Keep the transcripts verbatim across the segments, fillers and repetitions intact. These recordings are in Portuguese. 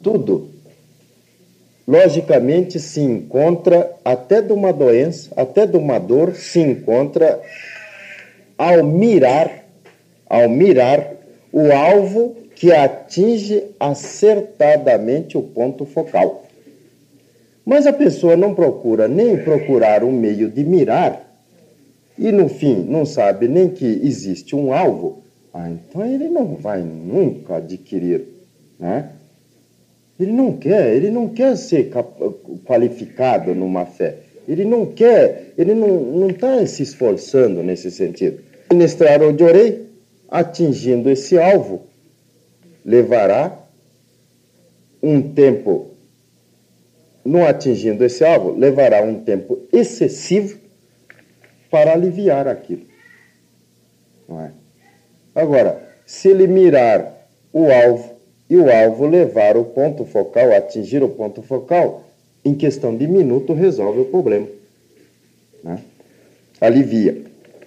tudo, logicamente se encontra, até de uma doença, até de uma dor, se encontra ao mirar, ao mirar o alvo que atinge acertadamente o ponto focal. Mas a pessoa não procura nem procurar um meio de mirar e, no fim, não sabe nem que existe um alvo. Ah, então ele não vai nunca adquirir, né? Ele não quer, ele não quer ser qualificado numa fé. Ele não quer, ele não está se esforçando nesse sentido. Ministrar onde orei, atingindo esse alvo, levará um tempo, não atingindo esse alvo, levará um tempo excessivo para aliviar aquilo. Não é? Agora, se ele mirar o alvo e o alvo levar o ponto focal, atingir o ponto focal, em questão de minuto resolve o problema. Né? Alivia.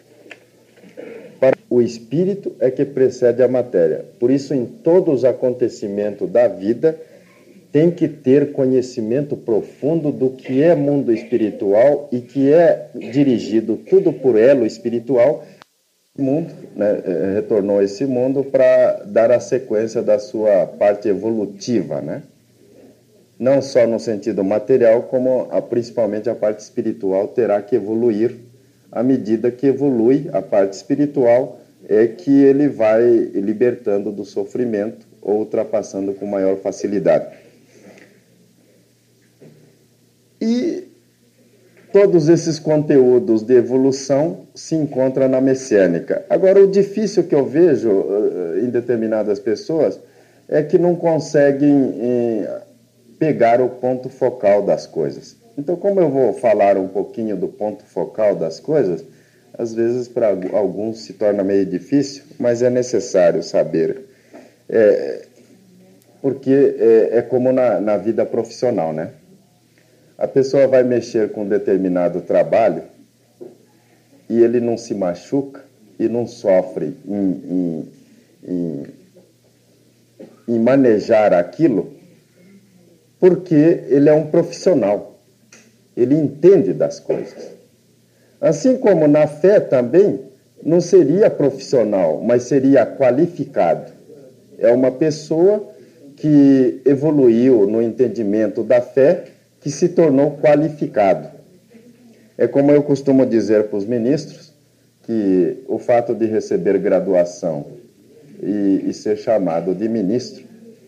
Para o espírito é que precede a matéria. Por isso, em todos os acontecimentos da vida, tem que ter conhecimento profundo do que é mundo espiritual e que é dirigido tudo por elo espiritual. O mundo, né, retornou a esse mundo para dar a sequência da sua parte evolutiva, né? Não só no sentido material, como a, principalmente a parte espiritual terá que evoluir. À medida que evolui a parte espiritual, é que ele vai libertando do sofrimento ou ultrapassando com maior facilidade. E todos esses conteúdos de evolução se encontram na messiânica. Agora, o difícil que eu vejo uh, em determinadas pessoas é que não conseguem uh, pegar o ponto focal das coisas. Então, como eu vou falar um pouquinho do ponto focal das coisas, às vezes para alguns se torna meio difícil, mas é necessário saber. É, porque é, é como na, na vida profissional, né? A pessoa vai mexer com um determinado trabalho e ele não se machuca e não sofre em, em, em, em manejar aquilo, porque ele é um profissional, ele entende das coisas. Assim como na fé também, não seria profissional, mas seria qualificado. É uma pessoa que evoluiu no entendimento da fé, que se tornou qualificado. É como eu costumo dizer para os ministros, que o fato de receber graduação e, e ser chamado de ministro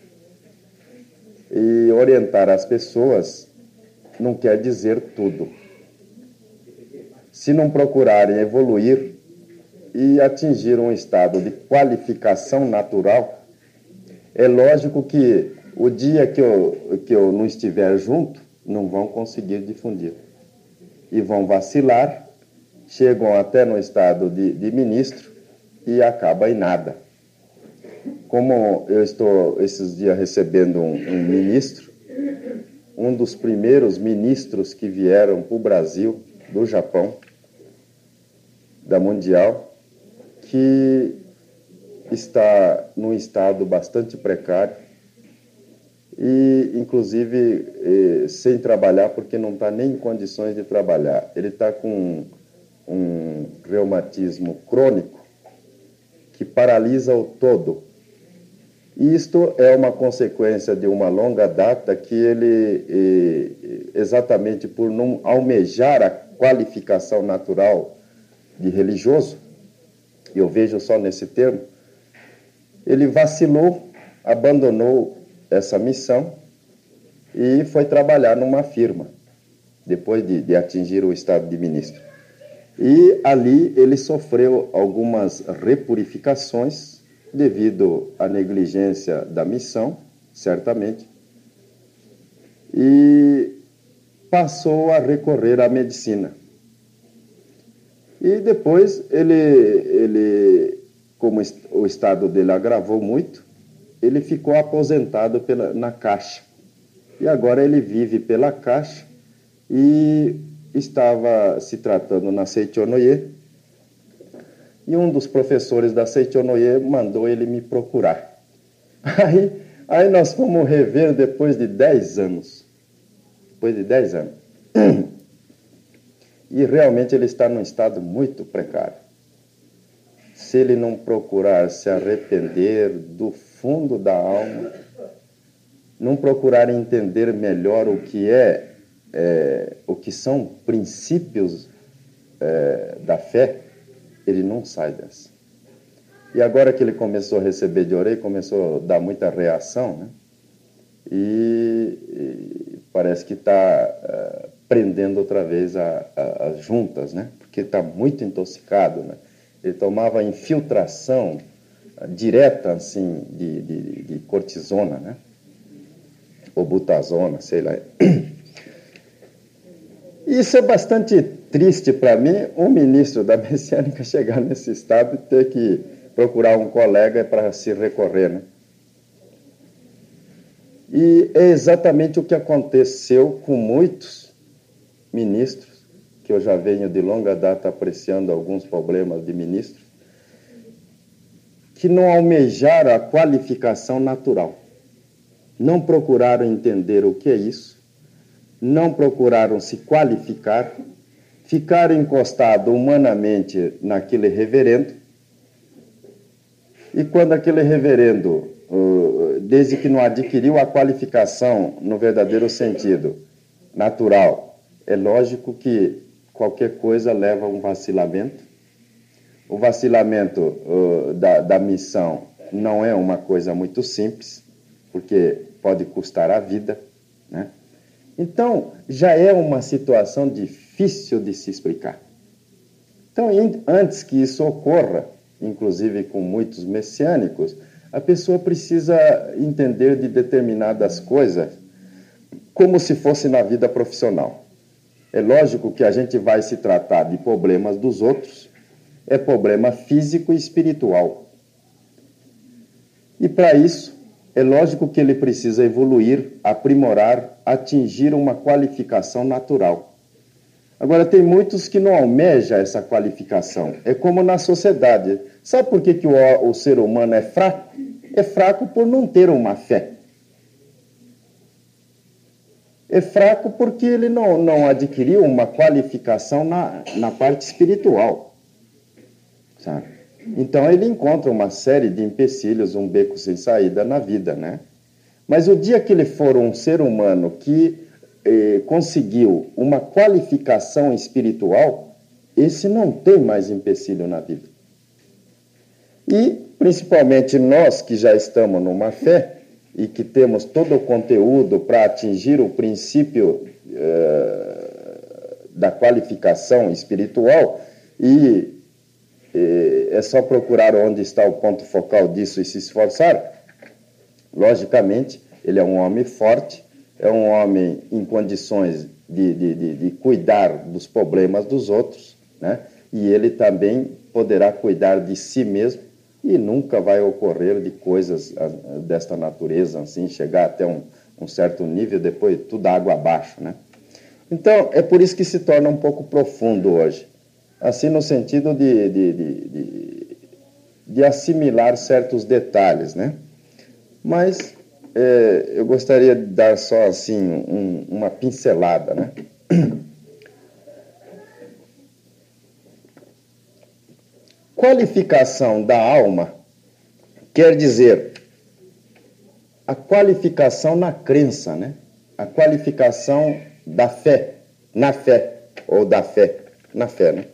e orientar as pessoas não quer dizer tudo. Se não procurarem evoluir e atingir um estado de qualificação natural, é lógico que o dia que eu, que eu não estiver junto, não vão conseguir difundir. E vão vacilar, chegam até no estado de, de ministro e acaba em nada. Como eu estou esses dias recebendo um, um ministro, um dos primeiros ministros que vieram para o Brasil, do Japão, da Mundial, que está num estado bastante precário, e, inclusive, eh, sem trabalhar, porque não está nem em condições de trabalhar. Ele está com um reumatismo crônico que paralisa o todo. E isto é uma consequência de uma longa data que ele, eh, exatamente por não almejar a qualificação natural de religioso, eu vejo só nesse termo, ele vacilou, abandonou essa missão e foi trabalhar numa firma, depois de, de atingir o estado de ministro. E ali ele sofreu algumas repurificações devido à negligência da missão, certamente, e passou a recorrer à medicina. E depois ele, ele como o estado dele agravou muito, ele ficou aposentado pela, na Caixa. E agora ele vive pela Caixa e estava se tratando na Seichonoye. E um dos professores da Seichonoye mandou ele me procurar. Aí Aí nós fomos rever depois de dez anos. Depois de dez anos. E realmente ele está num estado muito precário. Se ele não procurar se arrepender do fundo da alma, não procurar entender melhor o que é, é o que são princípios é, da fé, ele não sai dessa. E agora que ele começou a receber de orelha, começou a dar muita reação, né? E, e parece que está é, prendendo outra vez a, a, as juntas, né? Porque está muito intoxicado, né? Ele tomava infiltração direta, assim, de, de, de cortisona, né? Ou butazona, sei lá. Isso é bastante triste para mim, um ministro da Messiânica chegar nesse estado e ter que procurar um colega para se recorrer, né? E é exatamente o que aconteceu com muitos ministros, que eu já venho de longa data apreciando alguns problemas de ministros, que não almejaram a qualificação natural, não procuraram entender o que é isso, não procuraram se qualificar, ficaram encostados humanamente naquele reverendo, e quando aquele reverendo, desde que não adquiriu a qualificação no verdadeiro sentido natural, é lógico que qualquer coisa leva a um vacilamento. O vacilamento uh, da, da missão não é uma coisa muito simples, porque pode custar a vida, né? Então, já é uma situação difícil de se explicar. Então, antes que isso ocorra, inclusive com muitos messiânicos, a pessoa precisa entender de determinadas coisas como se fosse na vida profissional. É lógico que a gente vai se tratar de problemas dos outros, é problema físico e espiritual. E para isso, é lógico que ele precisa evoluir, aprimorar, atingir uma qualificação natural. Agora, tem muitos que não almejam essa qualificação. É como na sociedade. Sabe por que, que o, o ser humano é fraco? É fraco por não ter uma fé. É fraco porque ele não, não adquiriu uma qualificação na, na parte espiritual. Sabe? Então ele encontra uma série de empecilhos, um beco sem saída na vida, né? Mas o dia que ele for um ser humano que eh, conseguiu uma qualificação espiritual, esse não tem mais empecilho na vida. E, principalmente nós que já estamos numa fé e que temos todo o conteúdo para atingir o princípio eh, da qualificação espiritual, e é só procurar onde está o ponto focal disso e se esforçar. Logicamente, ele é um homem forte, é um homem em condições de, de, de, de cuidar dos problemas dos outros, né? E ele também poderá cuidar de si mesmo e nunca vai ocorrer de coisas desta natureza, assim, chegar até um, um certo nível, depois tudo água abaixo, né? Então, é por isso que se torna um pouco profundo hoje. Assim, no sentido de, de, de, de, de assimilar certos detalhes, né? Mas é, eu gostaria de dar só, assim, um, uma pincelada, né? Qualificação da alma quer dizer a qualificação na crença, né? A qualificação da fé, na fé, ou da fé, na fé, né?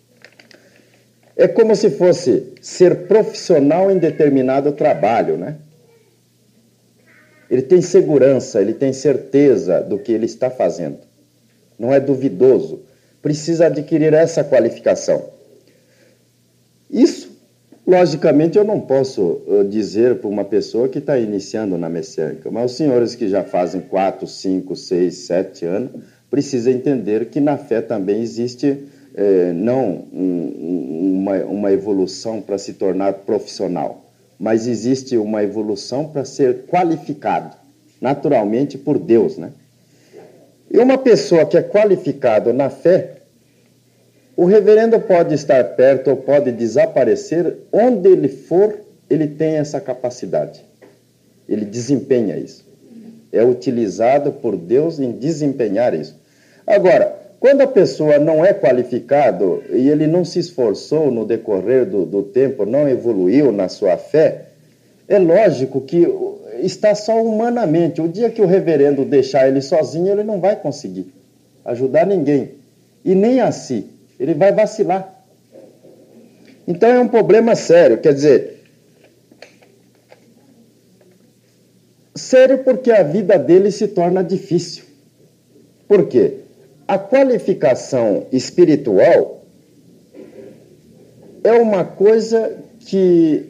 É como se fosse ser profissional em determinado trabalho, né? Ele tem segurança, ele tem certeza do que ele está fazendo. Não é duvidoso. Precisa adquirir essa qualificação. Isso, logicamente, eu não posso dizer para uma pessoa que está iniciando na messiânica, mas os senhores que já fazem quatro, cinco, seis, sete anos, precisam entender que na fé também existe... É, não um, uma, uma evolução para se tornar profissional, mas existe uma evolução para ser qualificado, naturalmente por Deus, né? E uma pessoa que é qualificada na fé, o reverendo pode estar perto ou pode desaparecer, onde ele for, ele tem essa capacidade. Ele desempenha isso. É utilizado por Deus em desempenhar isso. Agora, quando a pessoa não é qualificado e ele não se esforçou no decorrer do, do tempo, não evoluiu na sua fé, é lógico que está só humanamente. O dia que o reverendo deixar ele sozinho, ele não vai conseguir ajudar ninguém. E nem a si. Ele vai vacilar. Então é um problema sério. Quer dizer, sério porque a vida dele se torna difícil. Por quê? A qualificação espiritual é uma coisa que,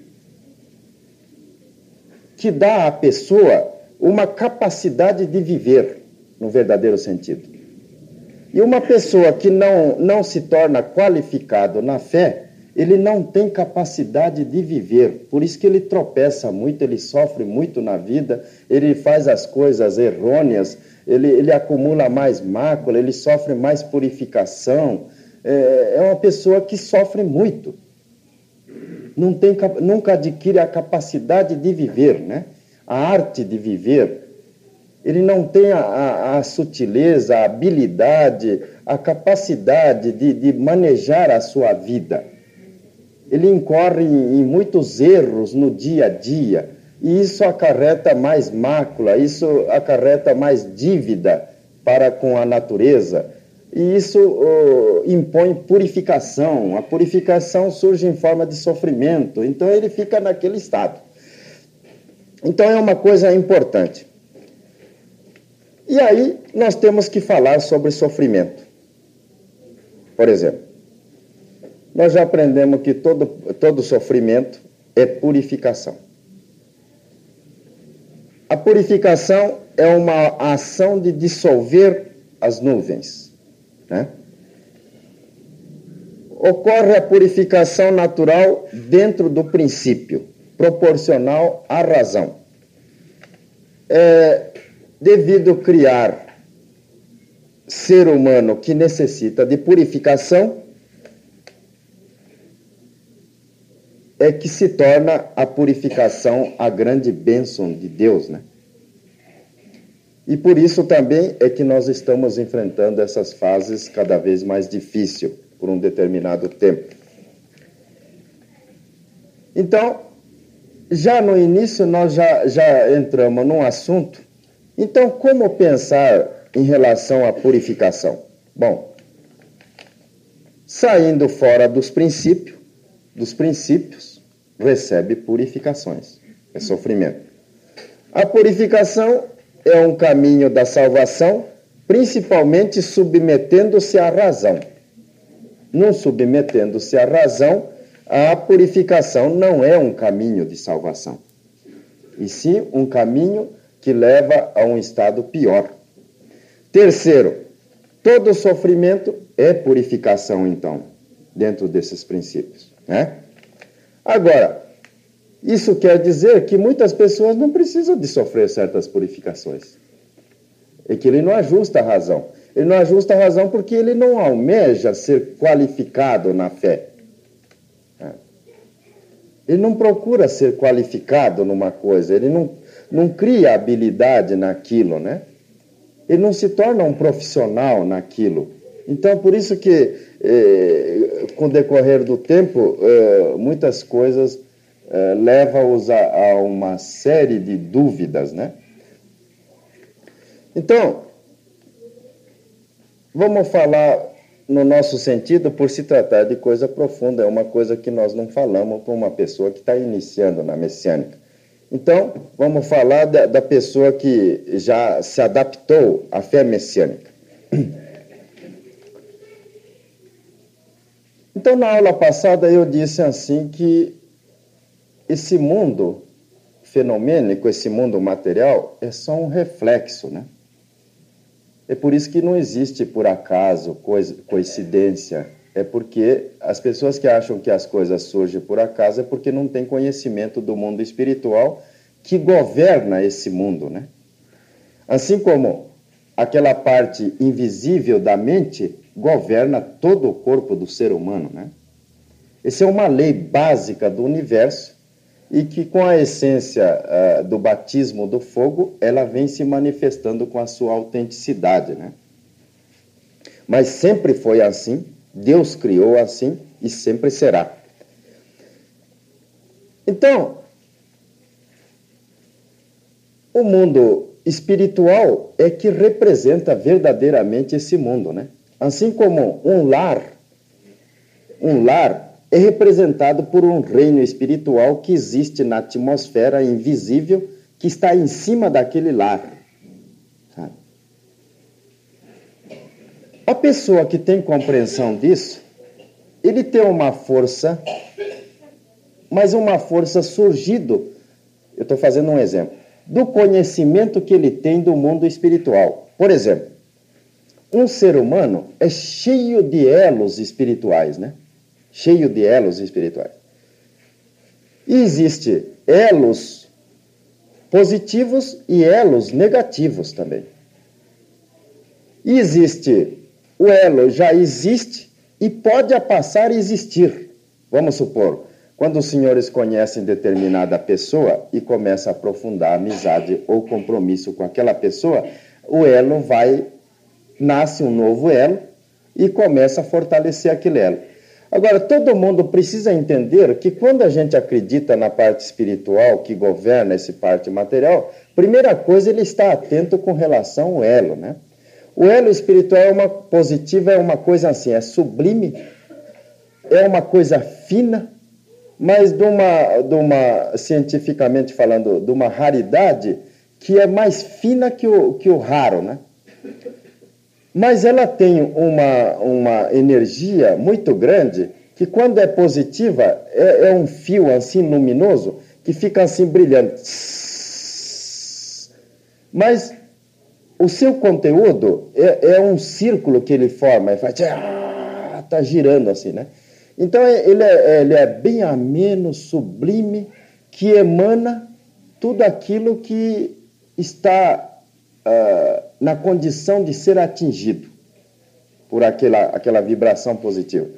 que dá à pessoa uma capacidade de viver, no verdadeiro sentido. E uma pessoa que não, não se torna qualificado na fé, ele não tem capacidade de viver. Por isso que ele tropeça muito, ele sofre muito na vida, ele faz as coisas errôneas, ele, ele acumula mais mácula, ele sofre mais purificação. É, é uma pessoa que sofre muito. Não tem, nunca adquire a capacidade de viver, né? A arte de viver. Ele não tem a, a, a sutileza, a habilidade, a capacidade de, de manejar a sua vida. Ele incorre em, em muitos erros no dia a dia, e isso acarreta mais mácula, isso acarreta mais dívida para com a natureza, e isso oh, impõe purificação. A purificação surge em forma de sofrimento, então ele fica naquele estado. Então é uma coisa importante. E aí nós temos que falar sobre sofrimento. Por exemplo, nós já aprendemos que todo, todo sofrimento é purificação. A purificação é uma ação de dissolver as nuvens, né? Ocorre a purificação natural dentro do princípio, proporcional à razão. É, devido a criar ser humano que necessita de purificação, é que se torna a purificação a grande bênção de Deus, né? E por isso também é que nós estamos enfrentando essas fases cada vez mais difíceis por um determinado tempo. Então, já no início nós já, já entramos num assunto. Então, como pensar em relação à purificação? Bom, saindo fora dos princípios, dos princípios, recebe purificações, é sofrimento. A purificação é um caminho da salvação, principalmente submetendo-se à razão. Não submetendo-se à razão, a purificação não é um caminho de salvação, e sim um caminho que leva a um estado pior. Terceiro, todo sofrimento é purificação, então, dentro desses princípios, né? Agora, isso quer dizer que muitas pessoas não precisam de sofrer certas purificações. É que ele não ajusta a razão. Ele não ajusta a razão porque ele não almeja ser qualificado na fé. Ele não procura ser qualificado numa coisa, ele não, não cria habilidade naquilo, né? Ele não se torna um profissional naquilo. Então, por isso que, eh, com o decorrer do tempo, eh, muitas coisas eh, levam-os a, a uma série de dúvidas, né? Então, vamos falar no nosso sentido por se tratar de coisa profunda, é uma coisa que nós não falamos para uma pessoa que está iniciando na messiânica. Então, vamos falar da, da pessoa que já se adaptou à fé messiânica. Então, na aula passada, eu disse assim que esse mundo fenomênico, esse mundo material, é só um reflexo, né? É por isso que não existe por acaso, coincidência. É porque as pessoas que acham que as coisas surgem por acaso é porque não têm conhecimento do mundo espiritual que governa esse mundo, né? Assim como aquela parte invisível da mente governa todo o corpo do ser humano, né? Essa é uma lei básica do universo e que com a essência uh, do batismo do fogo, ela vem se manifestando com a sua autenticidade, né? Mas sempre foi assim, Deus criou assim e sempre será. Então, o mundo espiritual é que representa verdadeiramente esse mundo, né? Assim como um lar, um lar é representado por um reino espiritual que existe na atmosfera invisível que está em cima daquele lar. Sabe? A pessoa que tem compreensão disso, ele tem uma força, mas uma força surgido, eu estou fazendo um exemplo, do conhecimento que ele tem do mundo espiritual. Por exemplo, um ser humano é cheio de elos espirituais, né? Cheio de elos espirituais. E existe elos positivos e elos negativos também. E existe, o elo já existe e pode passar a existir. Vamos supor, quando os senhores conhecem determinada pessoa e começam a aprofundar a amizade ou compromisso com aquela pessoa, o elo vai, nasce um novo elo e começa a fortalecer aquele elo. Agora, todo mundo precisa entender que quando a gente acredita na parte espiritual que governa essa parte material, primeira coisa, ele está atento com relação ao elo, né? O elo espiritual é uma positiva, é uma coisa assim, é sublime, é uma coisa fina, mas de uma, de uma, cientificamente falando, de uma raridade que é mais fina que o, que o raro, né? Mas ela tem uma, uma energia muito grande que, quando é positiva, é, é um fio assim luminoso que fica assim brilhando. Mas o seu conteúdo é, é um círculo que ele forma, e faz, está girando assim, né? Então ele é, ele é bem ameno, sublime, que emana tudo aquilo que está uh, na condição de ser atingido por aquela, aquela vibração positiva.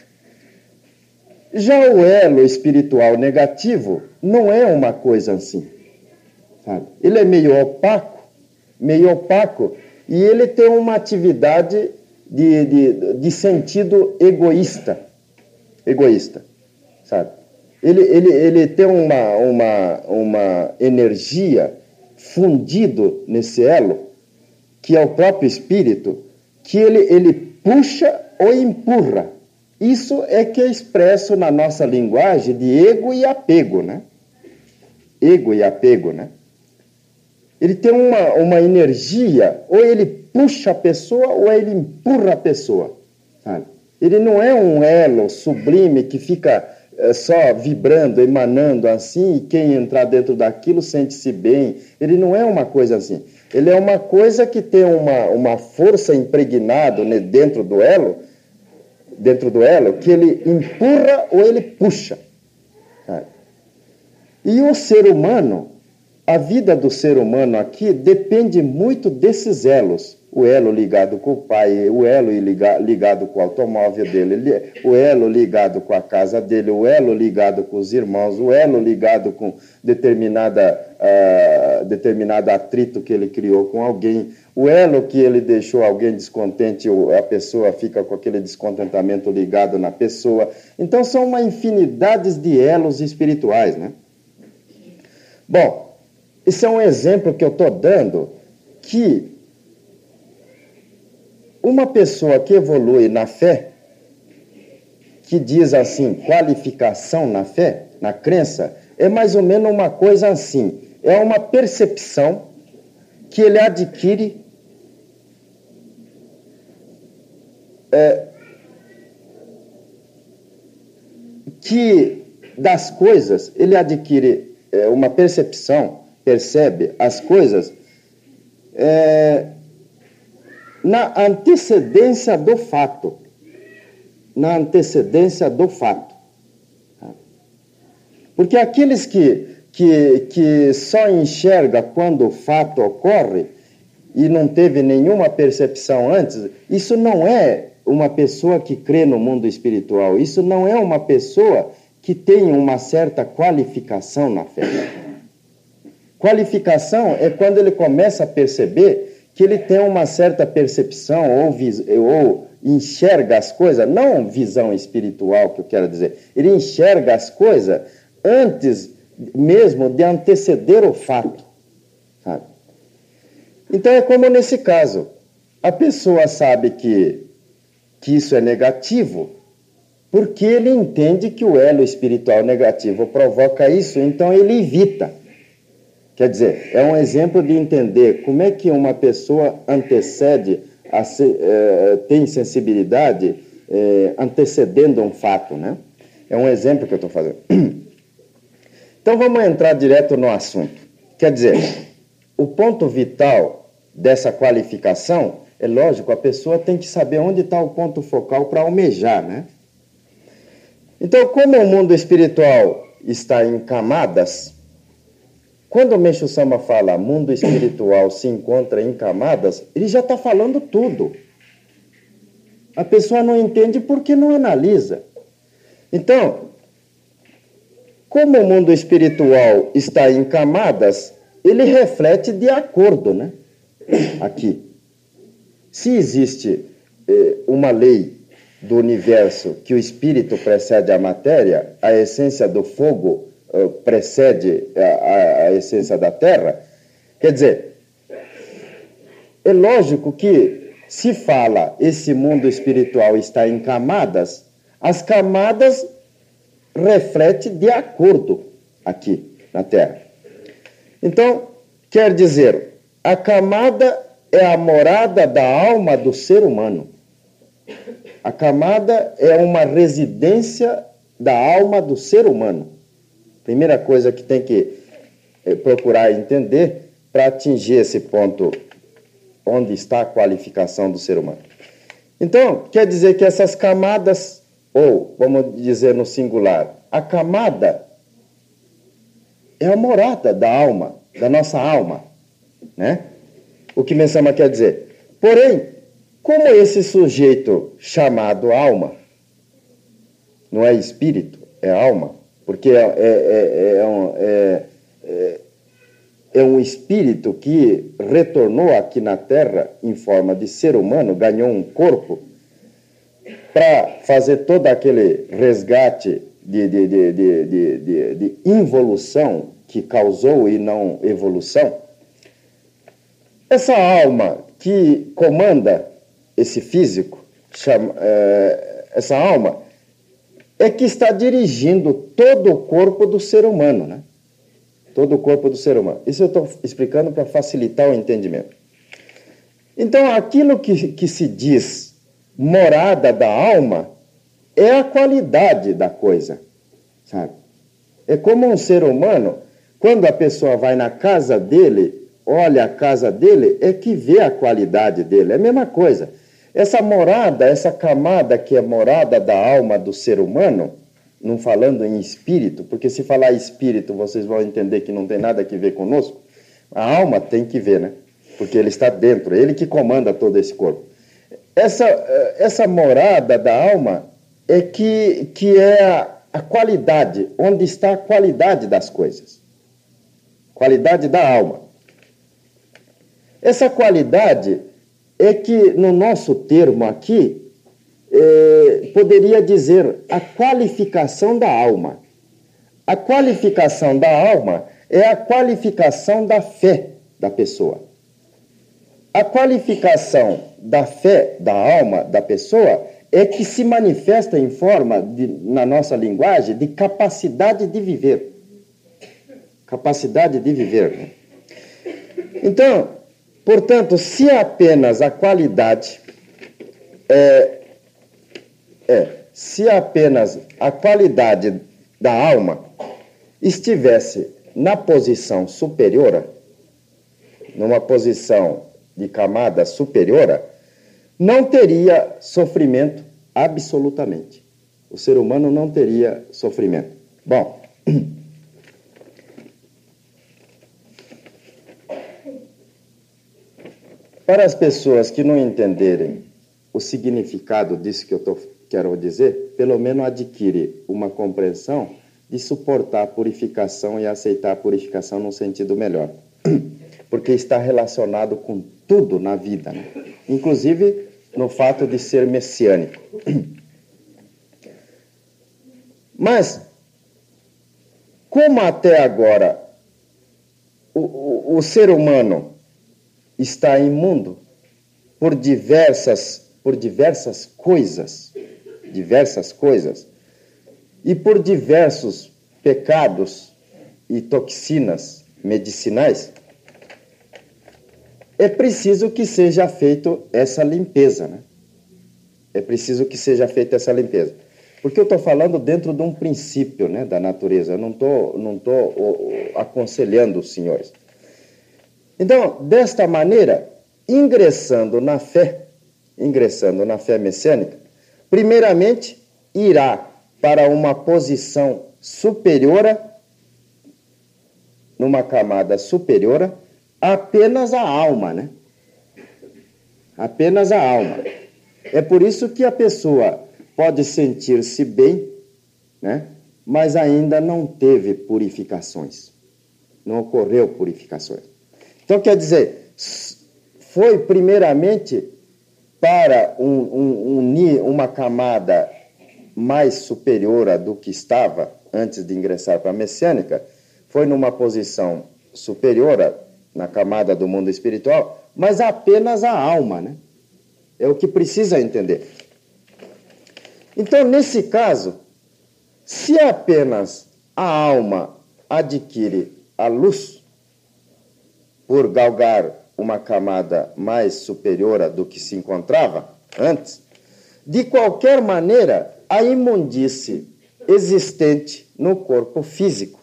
Já o elo espiritual negativo não é uma coisa assim, sabe? Ele é meio opaco, meio opaco, e ele tem uma atividade de, de, de sentido egoísta, egoísta, sabe? Ele, ele, ele tem uma, uma, uma energia fundido nesse elo, que é o próprio espírito, que ele, ele puxa ou empurra. Isso é que é expresso na nossa linguagem de ego e apego, né? Ego e apego, né? Ele tem uma, uma energia, ou ele puxa a pessoa, ou ele empurra a pessoa, sabe? Ele não é um elo sublime que fica é, só vibrando, emanando assim, e quem entrar dentro daquilo sente-se bem. Ele não é uma coisa assim. Ele é uma coisa que tem uma, uma força impregnada, né, dentro do elo, dentro do elo, que ele empurra ou ele puxa. Sabe? E o ser humano, a vida do ser humano aqui depende muito desses elos. O elo ligado com o pai, o elo ligado com o automóvel dele, o elo ligado com a casa dele, o elo ligado com os irmãos, o elo ligado com determinada, uh, determinado atrito que ele criou com alguém, o elo que ele deixou alguém descontente, a pessoa fica com aquele descontentamento ligado na pessoa. Então são uma infinidade de elos espirituais, né? Bom, esse é um exemplo que eu estou dando que uma pessoa que evolui na fé, que diz assim, qualificação na fé, na crença, é mais ou menos uma coisa assim, é uma percepção que ele adquire é, que das coisas, ele adquire é, uma percepção, percebe as coisas é, na antecedência do fato. Na antecedência do fato. Porque aqueles que, que, que só enxerga quando o fato ocorre e não teve nenhuma percepção antes, isso não é uma pessoa que crê no mundo espiritual. Isso não é uma pessoa que tem uma certa qualificação na fé. Qualificação é quando ele começa a perceber que ele tem uma certa percepção ou, vis- ou enxerga as coisas, não visão espiritual que eu quero dizer, ele enxerga as coisas antes mesmo de anteceder o fato, sabe? Então é como nesse caso, a pessoa sabe que, que isso é negativo, porque ele entende que o elo espiritual negativo provoca isso, então ele evita. Quer dizer, é um exemplo de entender como é que uma pessoa antecede, a se, eh, tem sensibilidade eh, antecedendo um fato, né? É um exemplo que eu estou fazendo. Então vamos entrar direto no assunto. Quer dizer, o ponto vital dessa qualificação, é lógico, a pessoa tem que saber onde está o ponto focal para almejar, né? Então, como o mundo espiritual está em camadas, quando o Meixo Sama fala mundo espiritual se encontra em camadas, ele já está falando tudo. A pessoa não entende porque não analisa. Então, como o mundo espiritual está em camadas, ele reflete de acordo, né? Aqui. Se existe eh, uma lei do universo que o espírito precede a matéria, a essência do fogo uh, precede a, a, a essência da terra, quer dizer, é lógico que se fala esse mundo espiritual está em camadas, as camadas refletem de acordo aqui na terra. Então, quer dizer, a camada é a morada da alma do ser humano. A camada é uma residência da alma do ser humano. Primeira coisa que tem que procurar entender para atingir esse ponto onde está a qualificação do ser humano. Então, quer dizer que essas camadas, ou vamos dizer no singular, a camada é a morada da alma, da nossa alma, né? O que Mensama quer dizer. Porém, como esse sujeito chamado alma, não é espírito, é alma, porque é, é, é, é, um, é, é, é um espírito que retornou aqui na Terra em forma de ser humano, ganhou um corpo, para fazer todo aquele resgate de, de, de, de, de, de, de involução que causou e não evolução. Essa alma que comanda esse físico, chama, é, essa alma, é que está dirigindo todo o corpo do ser humano, né? Todo o corpo do ser humano. Isso eu estou explicando para facilitar o entendimento. Então, aquilo que, que se diz morada da alma é a qualidade da coisa, sabe? É como um ser humano, quando a pessoa vai na casa dele, olha a casa dele, é que vê a qualidade dele. É a mesma coisa. Essa morada, essa camada que é morada da alma do ser humano, não falando em espírito, porque se falar espírito, vocês vão entender que não tem nada a ver conosco. A alma tem que ver, né? Porque ele está dentro, ele que comanda todo esse corpo. Essa, essa morada da alma é que, que é a, a qualidade, onde está a qualidade das coisas. Qualidade da alma. Essa qualidade é que, no nosso termo aqui, é, poderia dizer a qualificação da alma. A qualificação da alma é a qualificação da fé da pessoa. A qualificação da fé da alma da pessoa é que se manifesta em forma, de, na nossa linguagem, de capacidade de viver. Capacidade de viver. Né? Então, portanto, se apenas a qualidade é, é, se apenas a qualidade da alma estivesse na posição superior, numa posição de camada superior, não teria sofrimento absolutamente. O ser humano não teria sofrimento. Bom, para as pessoas que não entenderem o significado disso que eu tô, quero dizer, pelo menos adquire uma compreensão de suportar a purificação e aceitar a purificação num sentido melhor. Porque está relacionado com tudo na vida, né? Inclusive no fato de ser messiânico. Mas, como até agora o, o, o ser humano está imundo por diversas, por diversas coisas, diversas coisas, e por diversos pecados e toxinas medicinais, é preciso que seja feita essa limpeza, né? É preciso que seja feita essa limpeza. Porque eu estou falando dentro de um princípio, né, da natureza, eu não estou não tô, aconselhando os senhores. Então, desta maneira, ingressando na fé, ingressando na fé messiânica, primeiramente irá para uma posição superior, numa camada superior, apenas a alma, né? Apenas a alma. É por isso que a pessoa pode sentir-se bem, né? Mas ainda não teve purificações. Não ocorreu purificações. Então, quer dizer, foi primeiramente para um, um, um, uma camada mais superior do que estava antes de ingressar para a messiânica, foi numa posição superior na camada do mundo espiritual, mas apenas a alma, né? É o que precisa entender. Então, nesse caso, se apenas a alma adquire a luz por galgar uma camada mais superior do que se encontrava antes, de qualquer maneira, a imundície existente no corpo físico,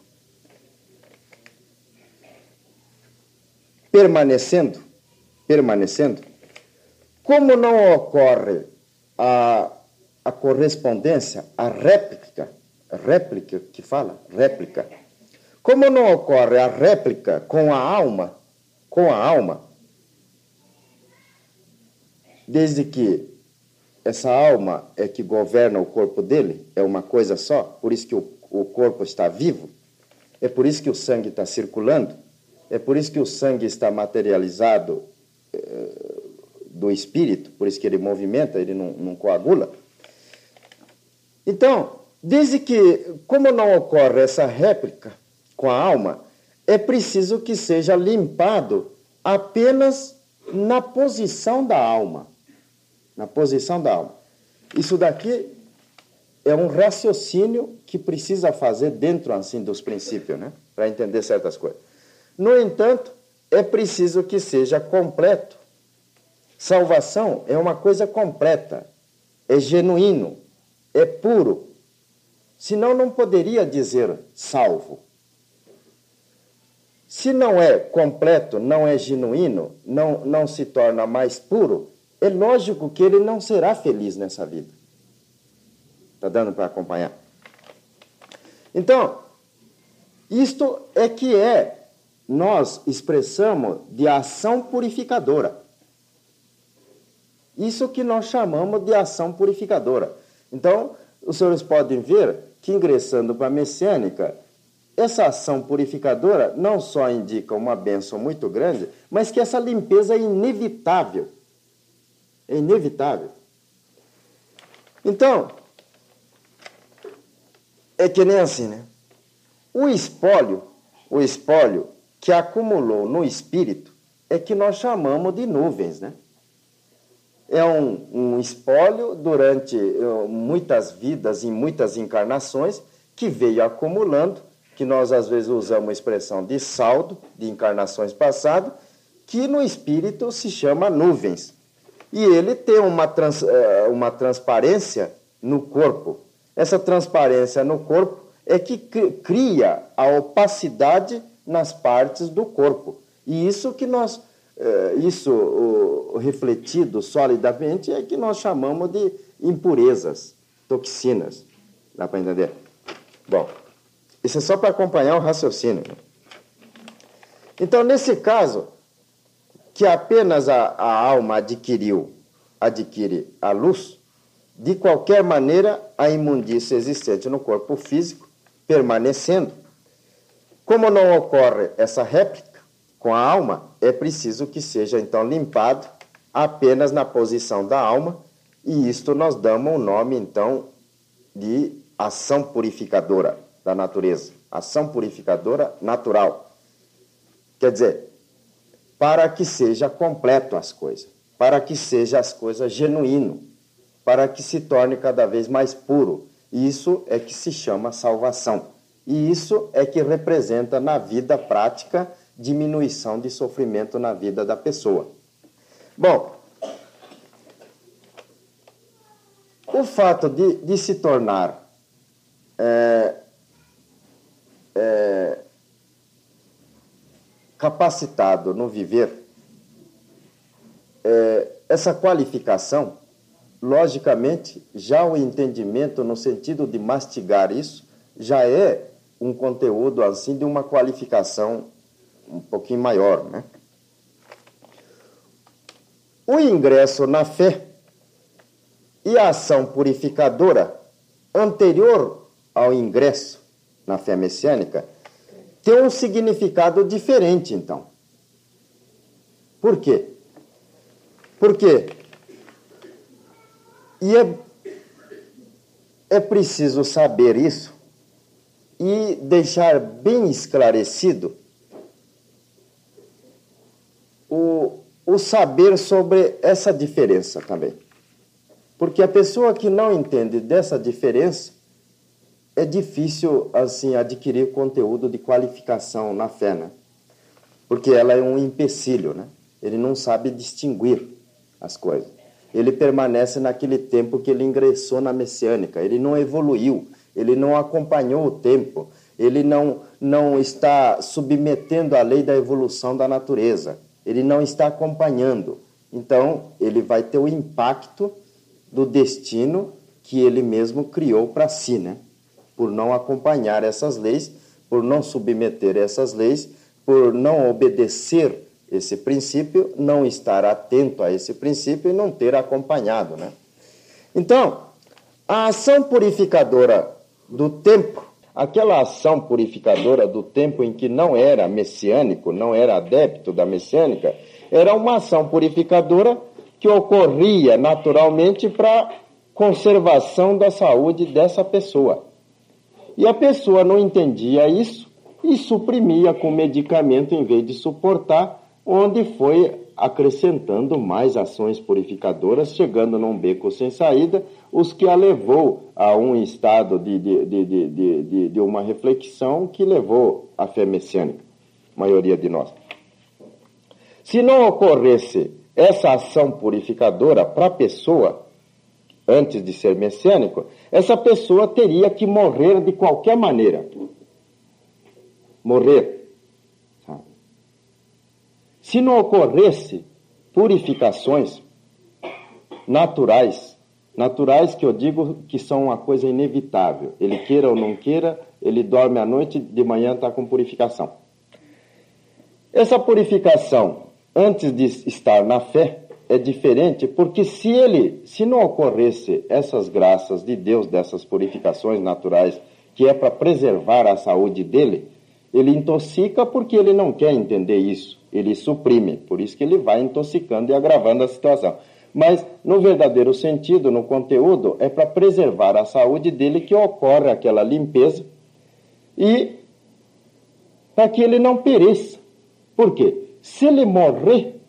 permanecendo, permanecendo, como não ocorre a, a correspondência, a réplica, réplica que fala, réplica, como não ocorre a réplica com a alma, com a alma, desde que essa alma é que governa o corpo dele, é uma coisa só, por isso que o, o corpo está vivo, é por isso que o sangue está circulando, é por isso que o sangue está materializado eh, do espírito, por isso que ele movimenta, ele não, não coagula. Então, desde que, como não ocorre essa réplica com a alma, é preciso que seja limpado apenas na posição da alma. Na posição da alma. Isso daqui é um raciocínio que precisa fazer dentro, assim, dos princípios, né? Para entender certas coisas. No entanto, é preciso que seja completo. Salvação é uma coisa completa, é genuíno, é puro. Senão não poderia dizer salvo. Se não é completo, não é genuíno, não, não se torna mais puro, é lógico que ele não será feliz nessa vida. Está dando para acompanhar? Então, isto é que é, nós expressamos de ação purificadora. Isso que nós chamamos de ação purificadora. Então, os senhores podem ver que ingressando para a messiânica, essa ação purificadora não só indica uma bênção muito grande, mas que essa limpeza é inevitável. É inevitável. Então, é que nem assim, né? O espólio, o espólio que acumulou no espírito é que nós chamamos de nuvens, né? É um, um espólio durante uh, muitas vidas e muitas encarnações que veio acumulando, que nós às vezes usamos a expressão de saldo de encarnações passadas, que no espírito se chama nuvens. E ele tem uma, trans, uma transparência no corpo. Essa transparência no corpo é que cria a opacidade nas partes do corpo. E isso que nós, isso refletido solidamente, é que nós chamamos de impurezas, toxinas. Dá para entender? Bom, isso é só para acompanhar o raciocínio. Então, nesse caso, que apenas a, a alma adquiriu, adquire a luz, de qualquer maneira, a imundícia existente no corpo físico permanecendo. Como não ocorre essa réplica com a alma, é preciso que seja então limpado apenas na posição da alma, e isto nós damos o nome então de ação purificadora da natureza, ação purificadora natural. Quer dizer, para que seja completo as coisas, para que seja as coisas genuíno, para que se torne cada vez mais puro. Isso é que se chama salvação. E isso é que representa na vida prática diminuição de sofrimento na vida da pessoa. Bom, o fato de, de se tornar é, é, capacitado no viver, é, essa qualificação, logicamente, já o entendimento no sentido de mastigar isso, já é um conteúdo assim de uma qualificação um pouquinho maior, né? O ingresso na fé e a ação purificadora anterior ao ingresso na fé messiânica tem um significado diferente, então. Por quê? Porque e é, é preciso saber isso e deixar bem esclarecido o, o saber sobre essa diferença também. Porque a pessoa que não entende dessa diferença, é difícil, assim, adquirir conteúdo de qualificação na fé, né? Porque ela é um empecilho, né? Ele não sabe distinguir as coisas. Ele permanece naquele tempo que ele ingressou na messiânica. Ele não evoluiu, ele não acompanhou o tempo, ele não, não está submetendo a lei da evolução da natureza, ele não está acompanhando. Então, ele vai ter o impacto do destino que ele mesmo criou para si, né? Por não acompanhar essas leis, por não submeter essas leis, por não obedecer esse princípio, não estar atento a esse princípio e não ter acompanhado, né? Então, a ação purificadora do tempo, aquela ação purificadora do tempo em que não era messiânico, não era adepto da messiânica, era uma ação purificadora que ocorria naturalmente para conservação da saúde dessa pessoa. E a pessoa não entendia isso e suprimia com medicamento em vez de suportar, onde foi acrescentando mais ações purificadoras, chegando num beco sem saída, os que a levou a um estado de, de, de, de, de, de uma reflexão que levou à fé messiânica, a maioria de nós. Se não ocorresse essa ação purificadora para a pessoa, antes de ser messiânico, essa pessoa teria que morrer de qualquer maneira. Morrer. Se não ocorresse purificações naturais, naturais que eu digo que são uma coisa inevitável, ele queira ou não queira, ele dorme à noite, de manhã está com purificação. Essa purificação, antes de estar na fé, é diferente, porque se ele, se não ocorresse essas graças de Deus, dessas purificações naturais, que é para preservar a saúde dele, ele intoxica porque ele não quer entender isso. Ele suprime, por isso que ele vai intoxicando e agravando a situação. Mas, no verdadeiro sentido, no conteúdo, é para preservar a saúde dele que ocorre aquela limpeza e para que ele não pereça. Por quê? Se ele morrer,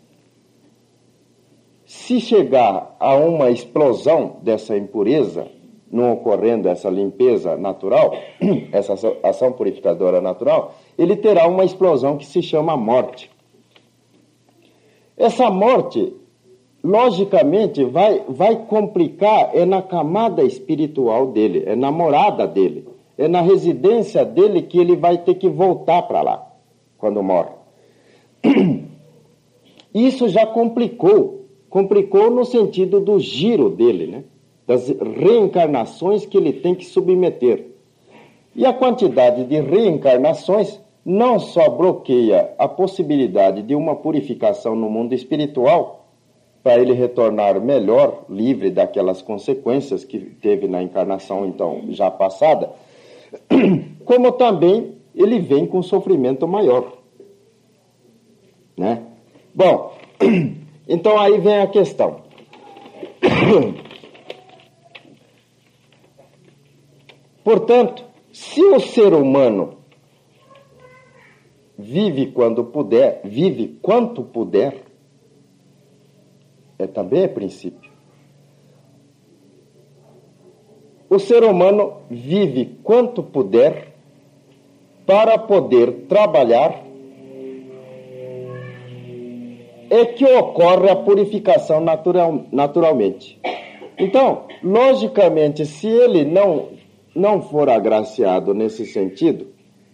se chegar a uma explosão dessa impureza, não ocorrendo essa limpeza natural, essa ação purificadora natural, ele terá uma explosão que se chama morte. Essa morte, logicamente, vai, vai complicar, é na camada espiritual dele, é na morada dele, é na residência dele que ele vai ter que voltar para lá, quando morre. Isso já complicou, complicou no sentido do giro dele, né? Das reencarnações que ele tem que submeter. E a quantidade de reencarnações não só bloqueia a possibilidade de uma purificação no mundo espiritual, para ele retornar melhor, livre daquelas consequências que teve na encarnação, então, já passada, como também ele vem com sofrimento maior, né? Bom, então aí vem a questão. Portanto, se o ser humano vive quando puder, vive quanto puder, é, também é princípio. O ser humano vive quanto puder para poder trabalhar, é que ocorre a purificação natural, naturalmente. Então, logicamente, se ele não, não for agraciado nesse sentido,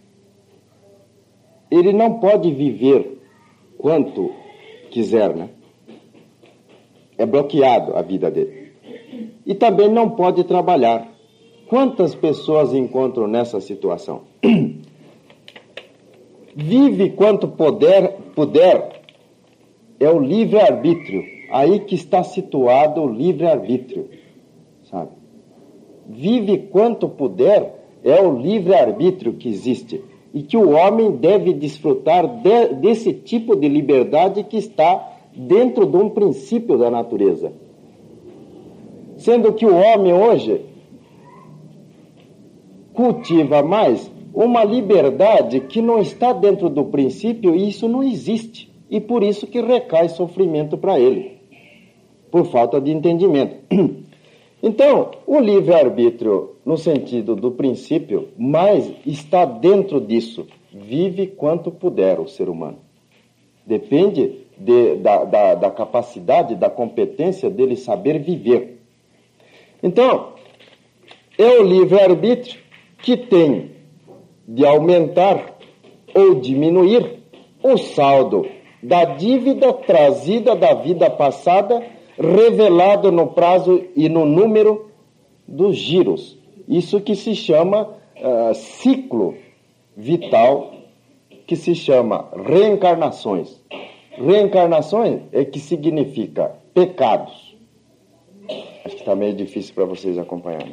ele não pode viver quanto quiser, né? É bloqueado a vida dele. E também não pode trabalhar. Quantas pessoas encontram nessa situação? Vive quanto puder, puder é o livre-arbítrio. Aí que está situado o livre-arbítrio, sabe? Vive quanto puder é o livre-arbítrio que existe. E que o homem deve desfrutar de, desse tipo de liberdade que está dentro de um princípio da natureza. Sendo que o homem hoje cultiva mais uma liberdade que não está dentro do princípio, e isso não existe. E por isso que recai sofrimento para ele, por falta de entendimento. Então, o livre-arbítrio, no sentido do princípio, mais está dentro disso. Vive quanto puder o ser humano. Depende de, da, da, da capacidade, da competência dele saber viver. Então, é o livre-arbítrio que tem de aumentar ou diminuir o saldo da dívida trazida da vida passada, revelado no prazo e no número dos giros. Isso que se chama uh, ciclo vital, que se chama reencarnações. Reencarnações é que significa pecados. Acho que está meio difícil para vocês acompanharem.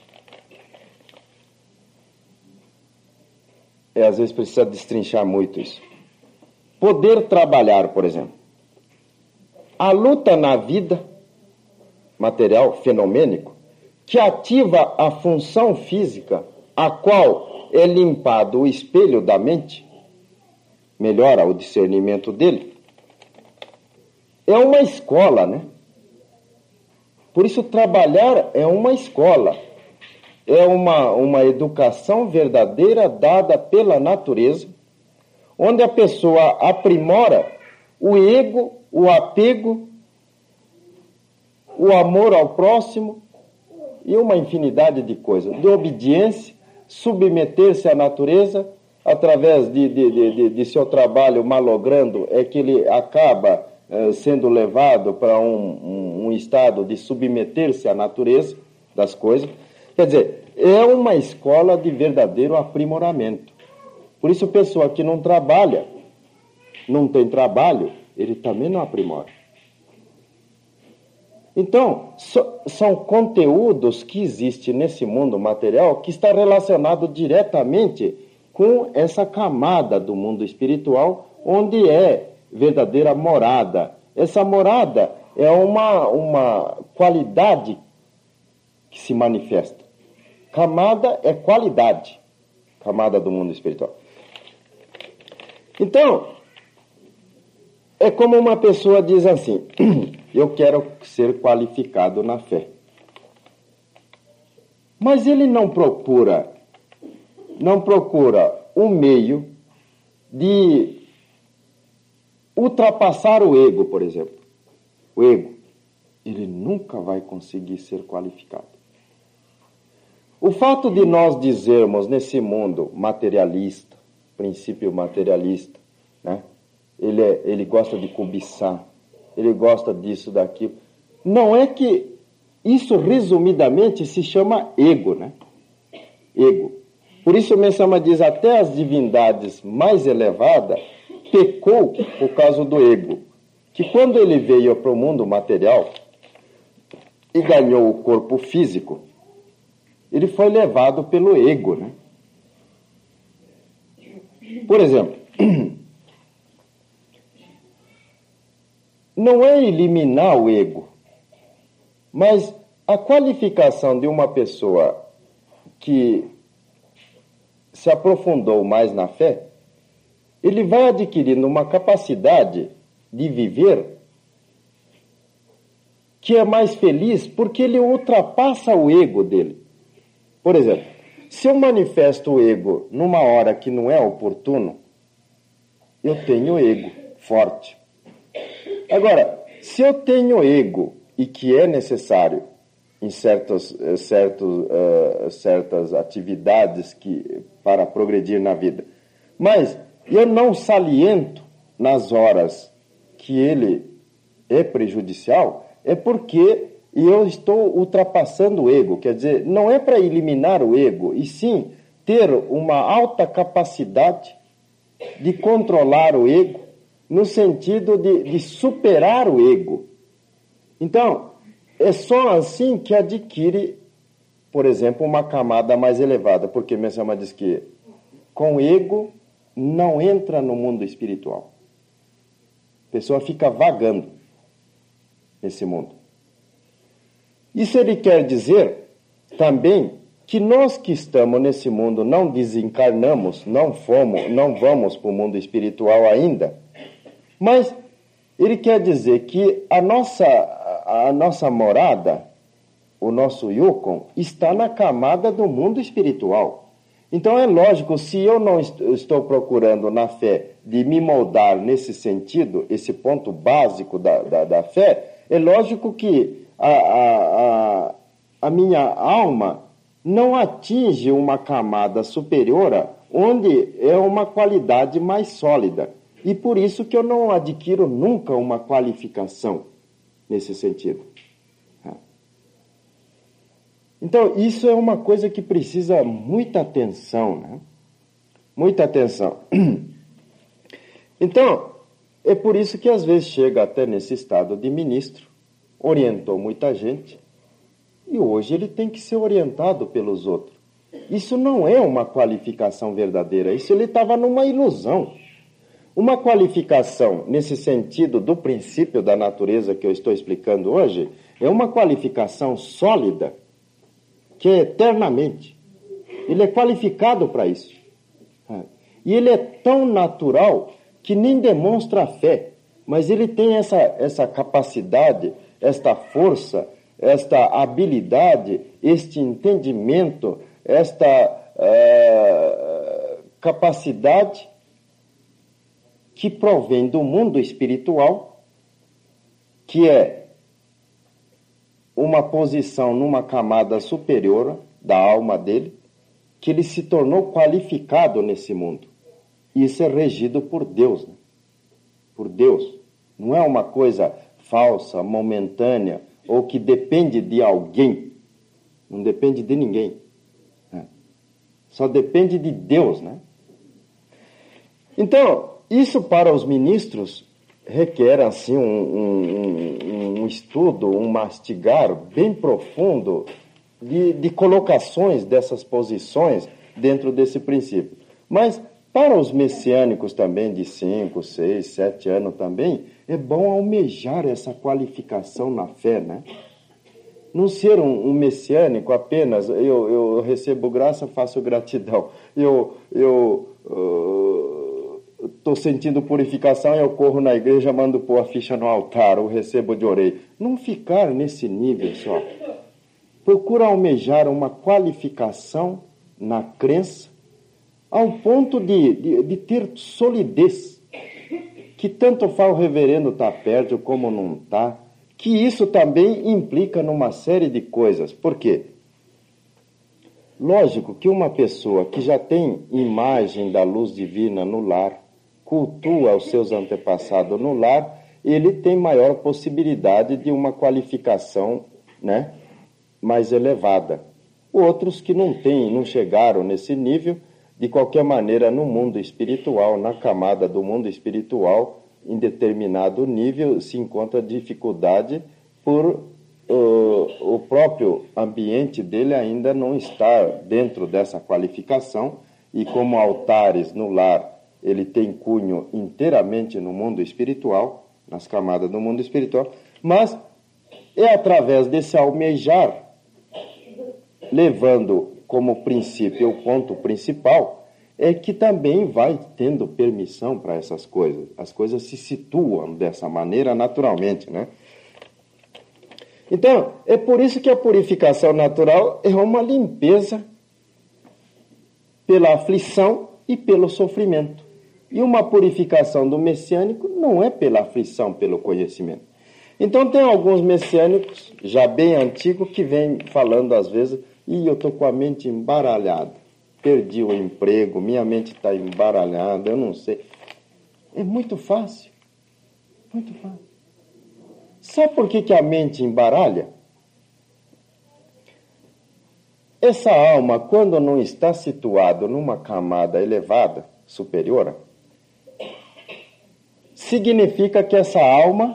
É, às vezes precisa destrinchar muito isso. Poder trabalhar, por exemplo. A luta na vida material, fenomênico, que ativa a função física, a qual é limpado o espelho da mente, melhora o discernimento dele, é uma escola, né? Por isso, trabalhar é uma escola, é uma, uma educação verdadeira dada pela natureza, onde a pessoa aprimora o ego, o apego, o amor ao próximo e uma infinidade de coisas. De obediência, submeter-se à natureza, através de, de, de, de seu trabalho malogrando, é que ele acaba eh, sendo levado para um, um, um estado de submeter-se à natureza das coisas. Quer dizer, é uma escola de verdadeiro aprimoramento. Por isso, a pessoa que não trabalha, não tem trabalho, ele também não aprimora. Então, so, são conteúdos que existem nesse mundo material que está relacionado diretamente com essa camada do mundo espiritual, onde é verdadeira morada. Essa morada é uma, uma qualidade que se manifesta. Camada é qualidade, camada do mundo espiritual. Então, é como uma pessoa diz assim, eu quero ser qualificado na fé. Mas ele não procura, não procura um meio de ultrapassar o ego, por exemplo. O ego, ele nunca vai conseguir ser qualificado. O fato de nós dizermos nesse mundo materialista, princípio materialista, né? Ele, é, ele gosta de cobiçar, ele gosta disso, daquilo. Não é que isso, resumidamente, se chama ego, né? Ego. Por isso o Messama diz, até as divindades mais elevadas pecou por causa do ego. que quando ele veio para o mundo material e ganhou o corpo físico, ele foi levado pelo ego, né? Por exemplo, não é eliminar o ego, mas a qualificação de uma pessoa que se aprofundou mais na fé, ele vai adquirindo uma capacidade de viver que é mais feliz porque ele ultrapassa o ego dele. Por exemplo, se eu manifesto o ego numa hora que não é oportuno, eu tenho ego forte. Agora, se eu tenho ego e que é necessário em certos, certos, uh, certas atividades que, para progredir na vida, mas eu não saliento nas horas que ele é prejudicial, é porque eu estou ultrapassando o ego. Quer dizer, não é para eliminar o ego, e sim ter uma alta capacidade de controlar o ego, no sentido de, de superar o ego. Então, é só assim que adquire, por exemplo, uma camada mais elevada, porque minha Sama diz que com ego não entra no mundo espiritual. A pessoa fica vagando nesse mundo. Isso ele quer dizer também que nós que estamos nesse mundo não desencarnamos, não fomos, não vamos para o mundo espiritual ainda, mas ele quer dizer que a nossa, a nossa morada, o nosso Yukon, está na camada do mundo espiritual. Então é lógico, se eu não estou procurando na fé de me moldar nesse sentido, esse ponto básico da, da, da fé, é lógico que a, a, a, a minha alma não atinge uma camada superior, onde é uma qualidade mais sólida. E por isso que eu não adquiro nunca uma qualificação nesse sentido. Então, isso é uma coisa que precisa muita atenção, né? Muita atenção. Então, é por isso que às vezes chega até nesse estado de ministro, orientou muita gente, e hoje ele tem que ser orientado pelos outros. Isso não é uma qualificação verdadeira, isso ele estava numa ilusão. Uma qualificação, nesse sentido do princípio da natureza que eu estou explicando hoje, é uma qualificação sólida, que é eternamente. Ele é qualificado para isso. E ele é tão natural que nem demonstra fé, mas ele tem essa, essa capacidade, esta força, esta habilidade, este entendimento, esta é, capacidade que provém do mundo espiritual, que é uma posição numa camada superior da alma dele, que ele se tornou qualificado nesse mundo. Isso é regido por Deus, né? Por Deus. Não é uma coisa falsa, momentânea, ou que depende de alguém. Não depende de ninguém. Né? Só depende de Deus, né? Então, isso para os ministros requer assim um, um, um estudo, um mastigar bem profundo de, de colocações dessas posições dentro desse princípio. Mas para os messiânicos também de cinco, seis, sete anos também, é bom almejar essa qualificação na fé, né? Não ser um, um messiânico apenas, eu, eu recebo graça, faço gratidão. Eu... eu uh, estou sentindo purificação, eu corro na igreja, mando pôr a ficha no altar, ou recebo de orei. Não ficar nesse nível só. Procura almejar uma qualificação na crença, ao ponto de, de, de ter solidez, que tanto faz o reverendo estar perto como não está, que isso também implica numa série de coisas. Por quê? Lógico que uma pessoa que já tem imagem da luz divina no lar, cultua os seus antepassados no lar, ele tem maior possibilidade de uma qualificação, né, mais elevada. Outros que não têm, não chegaram nesse nível, de qualquer maneira, no mundo espiritual, na camada do mundo espiritual, em determinado nível, se encontra dificuldade por uh, o próprio ambiente dele ainda não estar dentro dessa qualificação, e como altares no lar, ele tem cunho inteiramente no mundo espiritual, nas camadas do mundo espiritual, mas é através desse almejar, levando como princípio o ponto principal, é que também vai tendo permissão para essas coisas. As coisas se situam dessa maneira naturalmente, né? Então, é por isso que a purificação natural é uma limpeza pela aflição e pelo sofrimento. E uma purificação do messiânico não é pela aflição, pelo conhecimento. Então, tem alguns messiânicos, já bem antigos, que vêm falando às vezes, e eu estou com a mente embaralhada. Perdi o emprego, minha mente está embaralhada, eu não sei. É muito fácil. Muito fácil. Sabe por que, que a mente embaralha? Essa alma, quando não está situada numa camada elevada, superior, significa que essa alma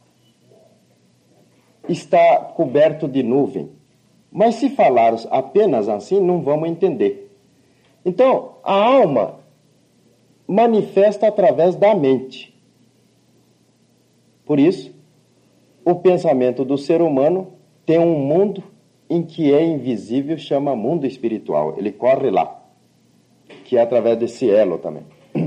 está coberto de nuvem. Mas se falarmos apenas assim, não vamos entender. Então, a alma manifesta através da mente. Por isso, o pensamento do ser humano tem um mundo em que é invisível, chama mundo espiritual. Ele corre lá, que é através desse elo também.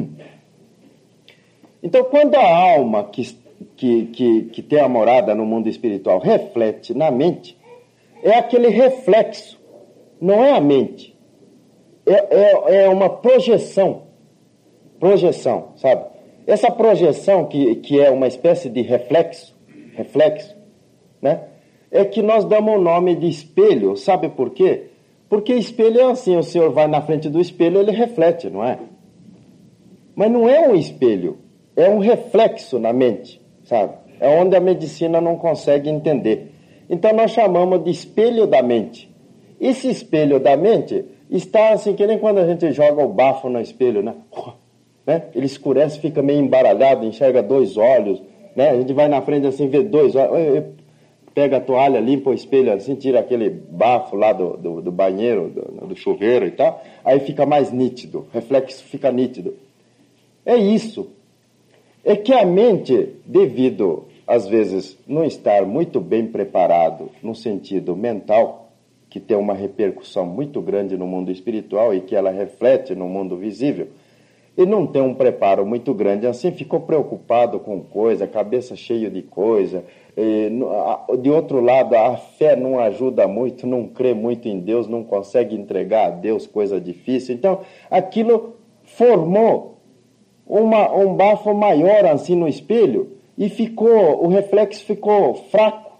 Então, quando a alma que, que, que, que tem a morada no mundo espiritual reflete na mente, é aquele reflexo, não é a mente. É, é, é uma projeção, projeção, sabe? Essa projeção que, que é uma espécie de reflexo, reflexo, né? É que nós damos o nome de espelho, sabe por quê? Porque espelho é assim, o senhor vai na frente do espelho, ele reflete, não é? Mas não é um espelho, é um reflexo na mente, sabe? É onde a medicina não consegue entender. Então nós chamamos de espelho da mente. Esse espelho da mente está assim, que nem quando a gente joga o bafo no espelho, né? né? Ele escurece, fica meio embaralhado, enxerga dois olhos, né? A gente vai na frente assim, vê dois olhos, pega a toalha, limpa o espelho assim, tira aquele bafo lá do, do, do banheiro, do, do chuveiro e tal, aí fica mais nítido, o reflexo fica nítido. É isso. É que a mente, devido, às vezes, não estar muito bem preparado no sentido mental, que tem uma repercussão muito grande no mundo espiritual e que ela reflete no mundo visível, e não tem um preparo muito grande, assim ficou preocupado com coisa, cabeça cheia de coisa, e, de outro lado, a fé não ajuda muito, não crê muito em Deus, não consegue entregar a Deus coisa difícil, então aquilo formou uma, um bafo maior assim no espelho, e ficou, o reflexo ficou fraco,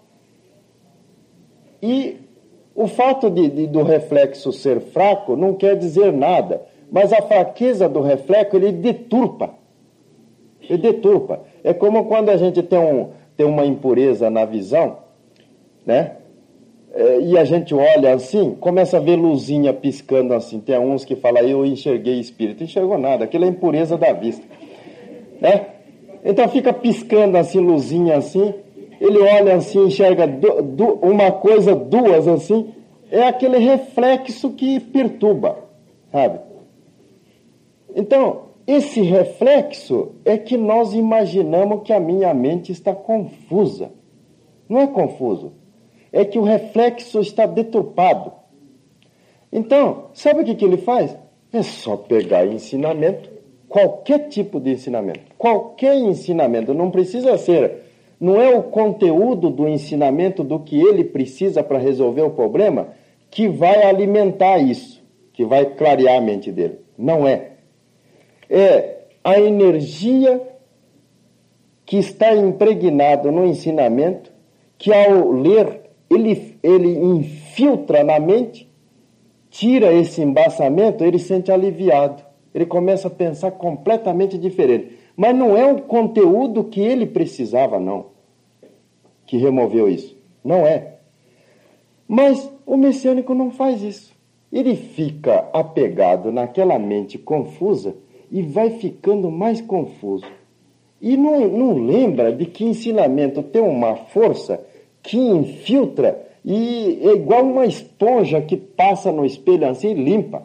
e o fato de, de, do reflexo ser fraco não quer dizer nada, mas a fraqueza do reflexo, ele deturpa. Ele deturpa. É como quando a gente tem, um, tem uma impureza na visão, né? É, e a gente olha assim, começa a ver luzinha piscando assim. Tem uns que falam, eu enxerguei espírito. Não enxergou nada, aquilo é impureza da vista. Né? Então fica piscando assim, luzinha assim. Ele olha assim, enxerga du, du, uma coisa, duas assim, é aquele reflexo que perturba, sabe? Então, esse reflexo é que nós imaginamos que a minha mente está confusa. Não é confuso, é que o reflexo está deturpado. Então, sabe o que, que ele faz? É só pegar ensinamento, qualquer tipo de ensinamento, qualquer ensinamento, não precisa ser... Não é o conteúdo do ensinamento do que ele precisa para resolver o problema que vai alimentar isso, que vai clarear a mente dele. Não é. É a energia que está impregnada no ensinamento, que ao ler, ele, ele infiltra na mente, tira esse embaçamento, ele se sente aliviado. Ele começa a pensar completamente diferente. Mas não é o conteúdo que ele precisava, não, que removeu isso. Não é. Mas o messiânico não faz isso. Ele fica apegado naquela mente confusa e vai ficando mais confuso. E não, não lembra de que ensinamento tem uma força que infiltra e é igual uma esponja que passa no espelho assim e limpa.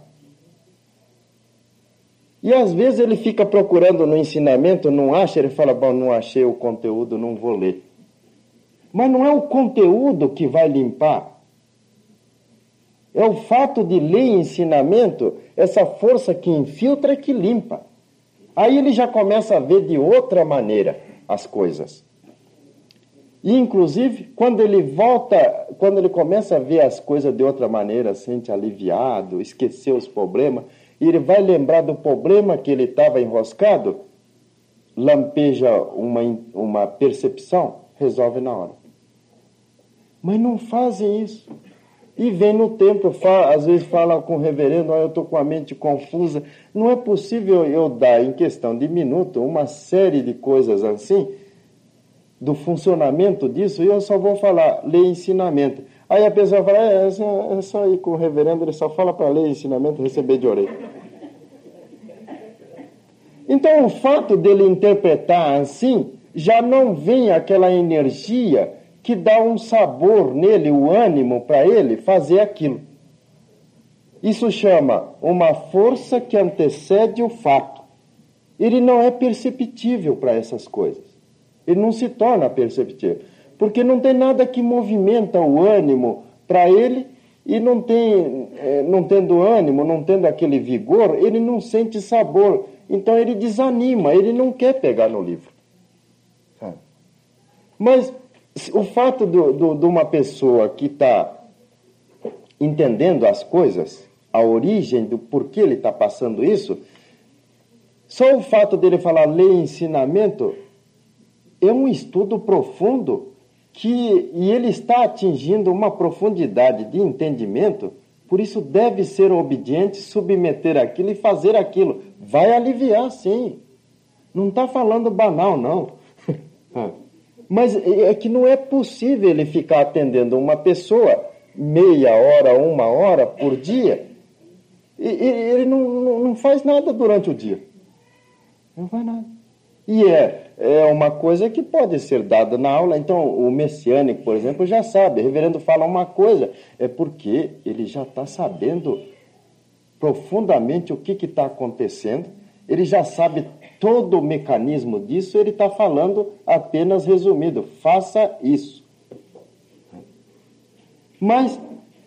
E às vezes ele fica procurando no ensinamento, não acha, ele fala, bom, não achei o conteúdo, não vou ler. Mas não é o conteúdo que vai limpar. É o fato de ler ensinamento, essa força que infiltra e que limpa. Aí ele já começa a ver de outra maneira as coisas. E, inclusive, quando ele volta, quando ele começa a ver as coisas de outra maneira, sente aliviado, esqueceu os problemas, e ele vai lembrar do problema que ele estava enroscado, lampeja uma, uma percepção, resolve na hora. Mas não fazem isso. E vem no tempo, fala, às vezes fala com o reverendo, ah, eu estou com a mente confusa. Não é possível eu dar, em questão de minuto, uma série de coisas assim, do funcionamento disso, e eu só vou falar, ler ensinamento. Aí a pessoa fala, é, é só ir com o reverendo, ele só fala para ler ensinamento e receber de orelha. Então o fato dele interpretar assim, já não vem aquela energia que dá um sabor nele, o ânimo para ele fazer aquilo. Isso chama uma força que antecede o fato. Ele não é perceptível para essas coisas. Ele não se torna perceptível. Porque não tem nada que movimenta o ânimo para ele, e não, tem, não tendo ânimo, não tendo aquele vigor, ele não sente sabor. Então ele desanima, ele não quer pegar no livro. Mas o fato do, do, de uma pessoa que está entendendo as coisas, a origem do porquê ele está passando isso, só o fato dele falar lei e ensinamento é um estudo profundo que, e ele está atingindo uma profundidade de entendimento, por isso deve ser obediente, submeter aquilo e fazer aquilo. Vai aliviar, sim. Não está falando banal, não. Mas é que não é possível ele ficar atendendo uma pessoa meia hora, uma hora por dia, e, e ele não, não faz nada durante o dia. Não faz nada. E é, é uma coisa que pode ser dada na aula. Então, o messiânico, por exemplo, já sabe. O reverendo fala uma coisa, é porque ele já está sabendo profundamente o que está acontecendo, ele já sabe todo o mecanismo disso, ele está falando apenas resumido, faça isso. Mas,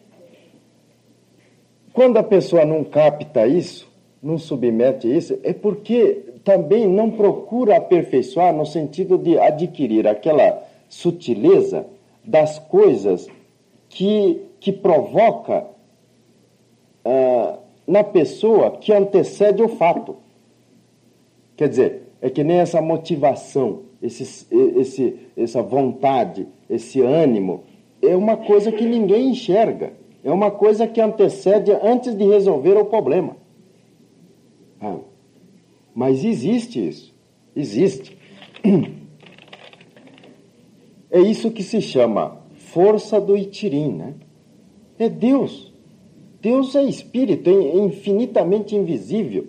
quando a pessoa não capta isso, não submete isso, é porque também não procura aperfeiçoar no sentido de adquirir aquela sutileza das coisas que, que provoca ah, na pessoa que antecede o fato. Quer dizer, é que nem essa motivação, esse, esse, essa vontade, esse ânimo, é uma coisa que ninguém enxerga. É uma coisa que antecede antes de resolver o problema. Ah, mas existe isso. Existe. É isso que se chama força do Itirim, né? É Deus. Deus é espírito, é infinitamente invisível.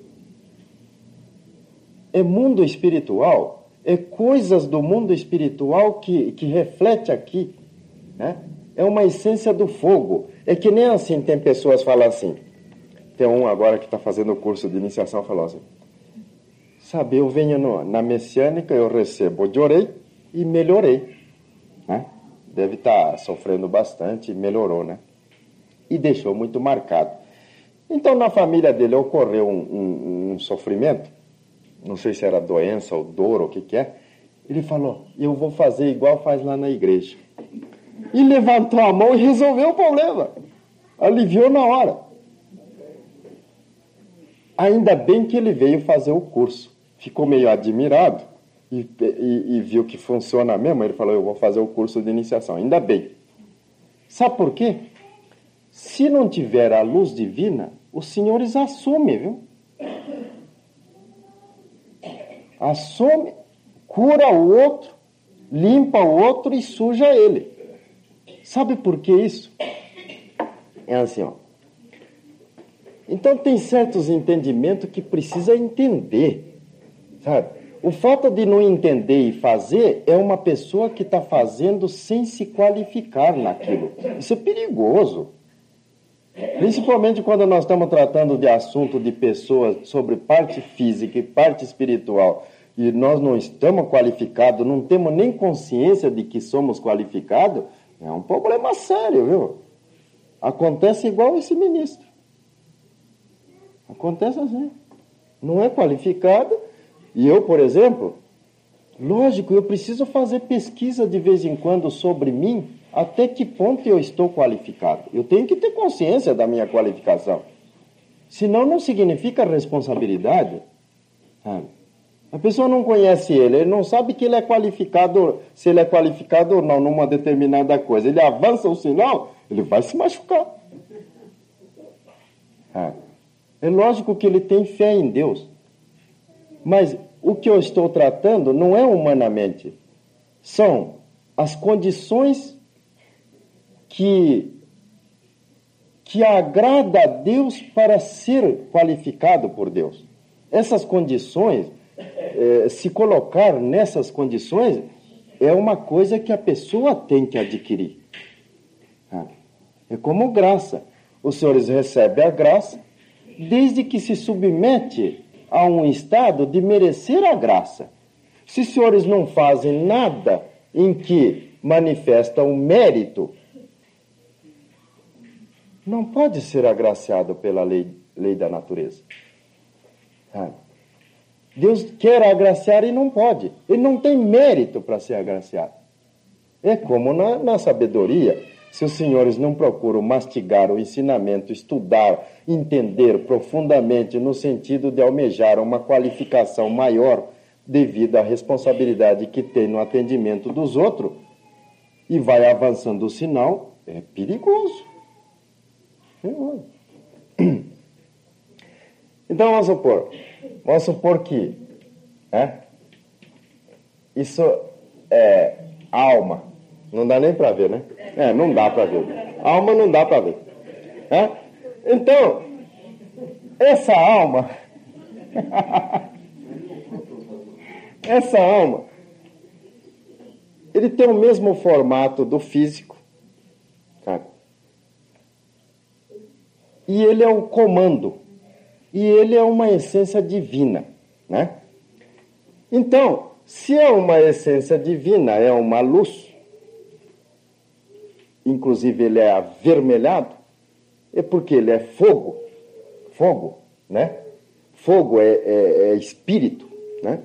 É mundo espiritual, é coisas do mundo espiritual que, que reflete aqui, né? É uma essência do fogo. É que nem assim, tem pessoas que falam assim, tem um agora que está fazendo o curso de iniciação, falou assim, sabe, eu venho no, na messiânica, eu recebo de orei e melhorei, né? Deve estar tá sofrendo bastante e melhorou, né? E deixou muito marcado. Então, na família dele ocorreu um, um, um sofrimento, não sei se era doença ou dor ou o que que é, ele falou, eu vou fazer igual faz lá na igreja. E levantou a mão e resolveu o problema. Aliviou na hora. Ainda bem que ele veio fazer o curso. Ficou meio admirado e, e, e viu que funciona mesmo. Ele falou, eu vou fazer o curso de iniciação. Ainda bem. Sabe por quê? Se não tiver a luz divina, os senhores assumem, viu? Assume, cura o outro, limpa o outro e suja ele. Sabe por que isso? É assim, ó. Então tem certos entendimentos que precisa entender, sabe? O fato de não entender e fazer é uma pessoa que está fazendo sem se qualificar naquilo. Isso é perigoso. Principalmente quando nós estamos tratando de assunto de pessoas sobre parte física e parte espiritual, e nós não estamos qualificados, não temos nem consciência de que somos qualificados, é um problema sério, viu? Acontece igual esse ministro. Acontece assim. Não é qualificado. E eu, por exemplo, lógico, eu preciso fazer pesquisa de vez em quando sobre mim, até que ponto eu estou qualificado. Eu tenho que ter consciência da minha qualificação. Senão não significa responsabilidade. Sabe? A pessoa não conhece ele, ele não sabe que ele é qualificado, se ele é qualificado ou não numa determinada coisa. Ele avança o sinal, ele vai se machucar. É lógico que ele tem fé em Deus. Mas o que eu estou tratando não é humanamente. São as condições que, que agrada a Deus para ser qualificado por Deus. Essas condições, eh, se colocar nessas condições, é uma coisa que a pessoa tem que adquirir. É como graça. Os senhores recebem a graça desde que se submete a um estado de merecer a graça. Se os senhores não fazem nada em que manifesta o mérito, não pode ser agraciado pela lei, lei da natureza. Deus quer agraciar e não pode. Ele não tem mérito para ser agraciado. É como na, na sabedoria. Se os senhores não procuram mastigar o ensinamento, estudar, entender profundamente no sentido de almejar uma qualificação maior devido à responsabilidade que tem no atendimento dos outros, e vai avançando o sinal, é perigoso. Perigoso. Então, vamos supor, vamos supor que é, isso é alma. Não dá nem para ver, né? É, não dá para ver. Alma não dá para ver. É? Então, essa alma, essa alma, ele tem o mesmo formato do físico, sabe? E ele é um comando. E ele é uma essência divina, né? Então, se é uma essência divina, é uma luz, inclusive ele é avermelhado, é porque ele é fogo, fogo, né? Fogo é, é, é espírito, né?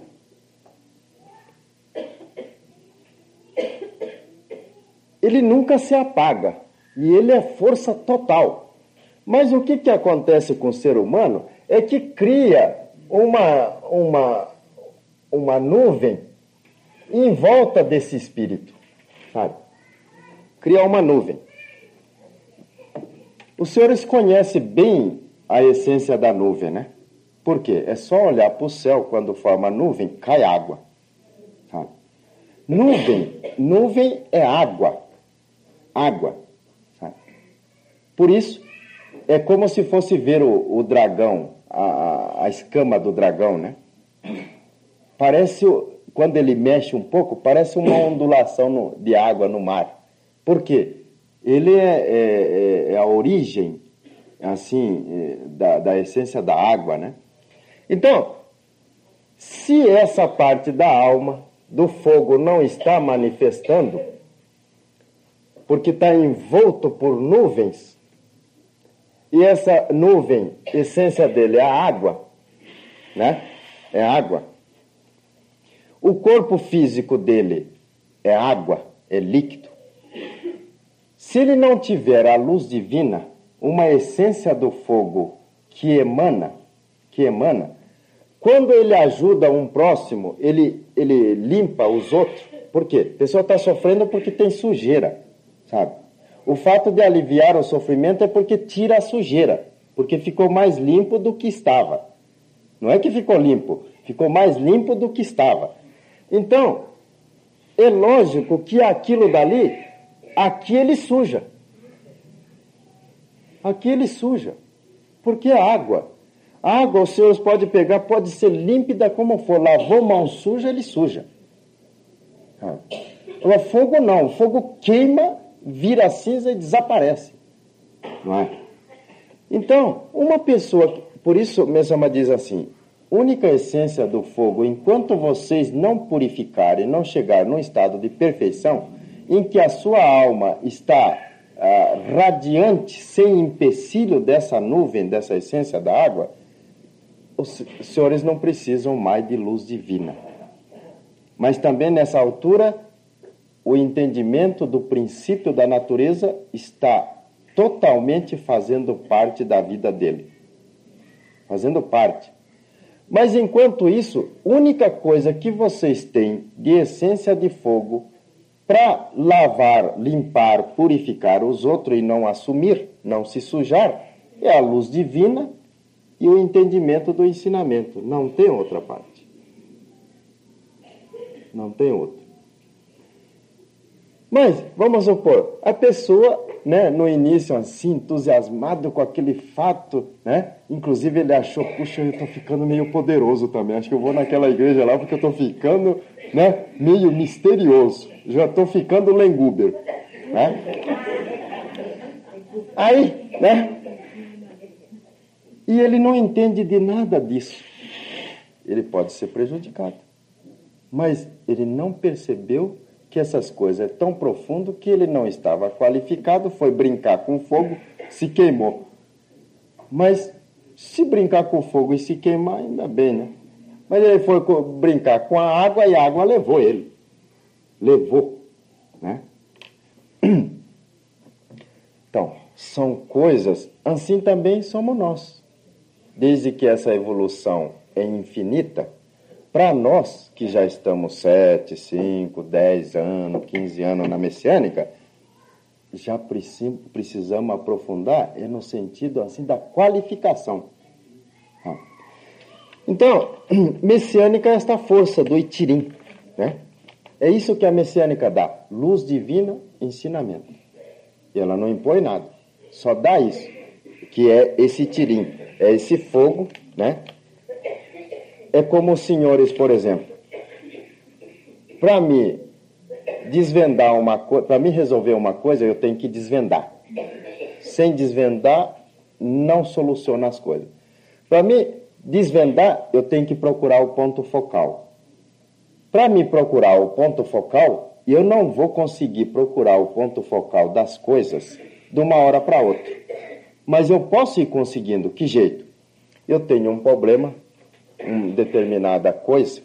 Ele nunca se apaga, e ele é força total. Mas o que, que acontece com o ser humano é que cria uma, uma, uma nuvem em volta desse espírito, sabe? Cria uma nuvem. Os senhores conhecem bem a essência da nuvem, né? Por quê? É só olhar para o céu, quando forma nuvem, cai água. Sabe? Nuvem, nuvem é água. Água. Sabe? Por isso, é como se fosse ver o, o dragão, a, a escama do dragão, né? Parece, quando ele mexe um pouco, parece uma ondulação no, de água no mar. Por quê? Ele é, é, é a origem, assim, é, da, da essência da água, né? Então, se essa parte da alma, do fogo, não está manifestando, porque está envolto por nuvens, e essa nuvem, essência dele é a água, né? É água. O corpo físico dele é água, é líquido. Se ele não tiver a luz divina, uma essência do fogo que emana, que emana, quando ele ajuda um próximo, ele, ele limpa os outros. Por quê? A pessoa está sofrendo porque tem sujeira, sabe? O fato de aliviar o sofrimento é porque tira a sujeira, porque ficou mais limpo do que estava. Não é que ficou limpo, ficou mais limpo do que estava. Então, é lógico que aquilo dali, aqui ele suja. Aqui ele suja. Porque é água. A água, os senhores podem pegar, pode ser límpida como for. Lavou mão suja, ele suja. O fogo não. O fogo queima, vira cinza e desaparece. Não é? Então, uma pessoa... Por isso, Mesama diz assim, única essência do fogo, enquanto vocês não purificarem, não chegarem num estado de perfeição, em que a sua alma está ah, radiante, sem empecilho dessa nuvem, dessa essência da água, os senhores não precisam mais de luz divina. Mas também nessa altura, o entendimento do princípio da natureza está totalmente fazendo parte da vida dele. Fazendo parte. Mas enquanto isso, a única coisa que vocês têm de essência de fogo para lavar, limpar, purificar os outros e não assumir, não se sujar, é a luz divina e o entendimento do ensinamento. Não tem outra parte. Não tem outra. Mas, vamos supor, a pessoa, né, no início, assim, entusiasmado com aquele fato, né? Inclusive ele achou, puxa, eu estou ficando meio poderoso também. Acho que eu vou naquela igreja lá porque eu estou ficando, né, meio misterioso. Já estou ficando Lenguber, né? Aí, né? E ele não entende de nada disso. Ele pode ser prejudicado. Mas ele não percebeu que essas coisas é tão profundo que ele não estava qualificado, foi brincar com fogo, se queimou. Mas se brincar com fogo e se queimar, ainda bem, né? Mas ele foi brincar com a água e a água levou ele. Levou, né? Então, são coisas, assim também somos nós. Desde que essa evolução é infinita, para nós, que já estamos sete, cinco, dez anos, quinze anos na messiânica, já precisamos aprofundar é no sentido assim da qualificação. Então, messiânica é esta força do Itirim, né? É isso que a messiânica dá, luz divina, ensinamento. E ela não impõe nada, só dá isso, que é esse Itirim, é esse fogo, né? É como os senhores, por exemplo, para me desvendar uma coisa, para me resolver uma coisa, eu tenho que desvendar. Sem desvendar, não soluciona as coisas. Para me desvendar, eu tenho que procurar o ponto focal. Para me procurar o ponto focal, eu não vou conseguir procurar o ponto focal das coisas de uma hora para outra. Mas eu posso ir conseguindo. Que jeito? Eu tenho um problema, uma determinada coisa,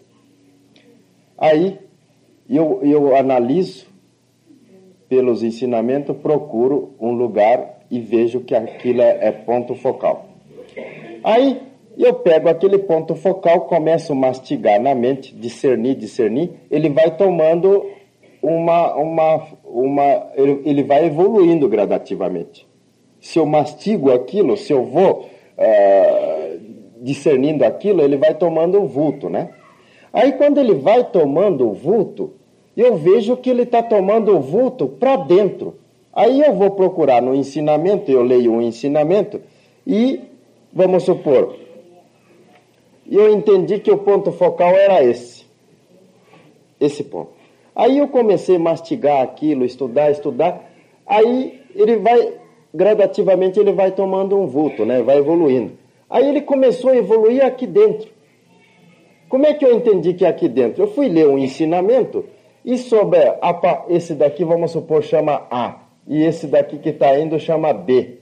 aí eu, eu analiso pelos ensinamentos, procuro um lugar e vejo que aquilo é, é ponto focal. Aí eu pego aquele ponto focal, começo a mastigar na mente, discernir, discernir, ele vai tomando uma, uma, uma ele, ele vai evoluindo gradativamente. Se eu mastigo aquilo, se eu vou uh, discernindo aquilo, ele vai tomando o vulto, né? Aí quando ele vai tomando o vulto, eu vejo que ele está tomando o vulto para dentro. Aí eu vou procurar no ensinamento, eu leio um ensinamento e, vamos supor, eu entendi que o ponto focal era esse, esse ponto. Aí eu comecei a mastigar aquilo, estudar, estudar, aí ele vai, gradativamente ele vai tomando um vulto, né? Vai evoluindo. Aí ele começou a evoluir aqui dentro. Como é que eu entendi que é aqui dentro? Eu fui ler um ensinamento e sobre a, esse daqui, vamos supor, chama A. E esse daqui que está indo chama B.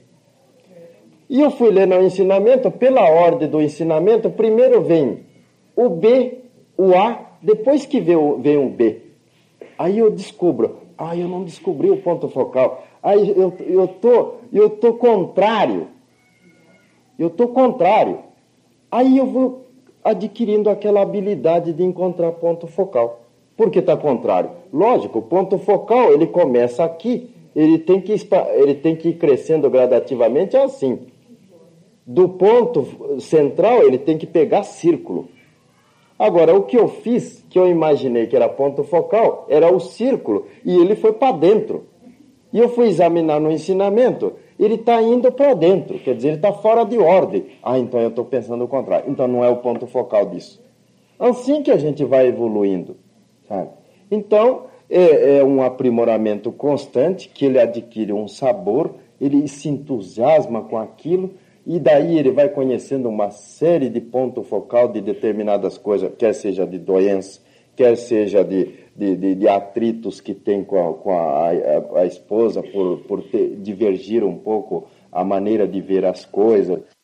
E eu fui ler no ensinamento, pela ordem do ensinamento, primeiro vem o B, o A, depois que vem o, vem o B. Aí eu descubro, ah, eu não descobri o ponto focal. Aí eu eu tô, eu tô contrário. Eu estou contrário. Aí eu vou adquirindo aquela habilidade de encontrar ponto focal. Por que está contrário? Lógico, o ponto focal, ele começa aqui, ele tem que, ele tem que ir crescendo gradativamente assim. Do ponto central, ele tem que pegar círculo. Agora, o que eu fiz, que eu imaginei que era ponto focal, era o círculo, e ele foi para dentro. E eu fui examinar no ensinamento, ele está indo para dentro, quer dizer, ele está fora de ordem. Ah, então eu estou pensando o contrário. Então não é o ponto focal disso. Assim que a gente vai evoluindo, sabe? Então, é, é um aprimoramento constante, que ele adquire um sabor, ele se entusiasma com aquilo, e daí ele vai conhecendo uma série de ponto focal de determinadas coisas, quer seja de doença, quer seja de, de, de, de atritos que tem com a, com a, a, a esposa, por, por ter, divergir um pouco a maneira de ver as coisas.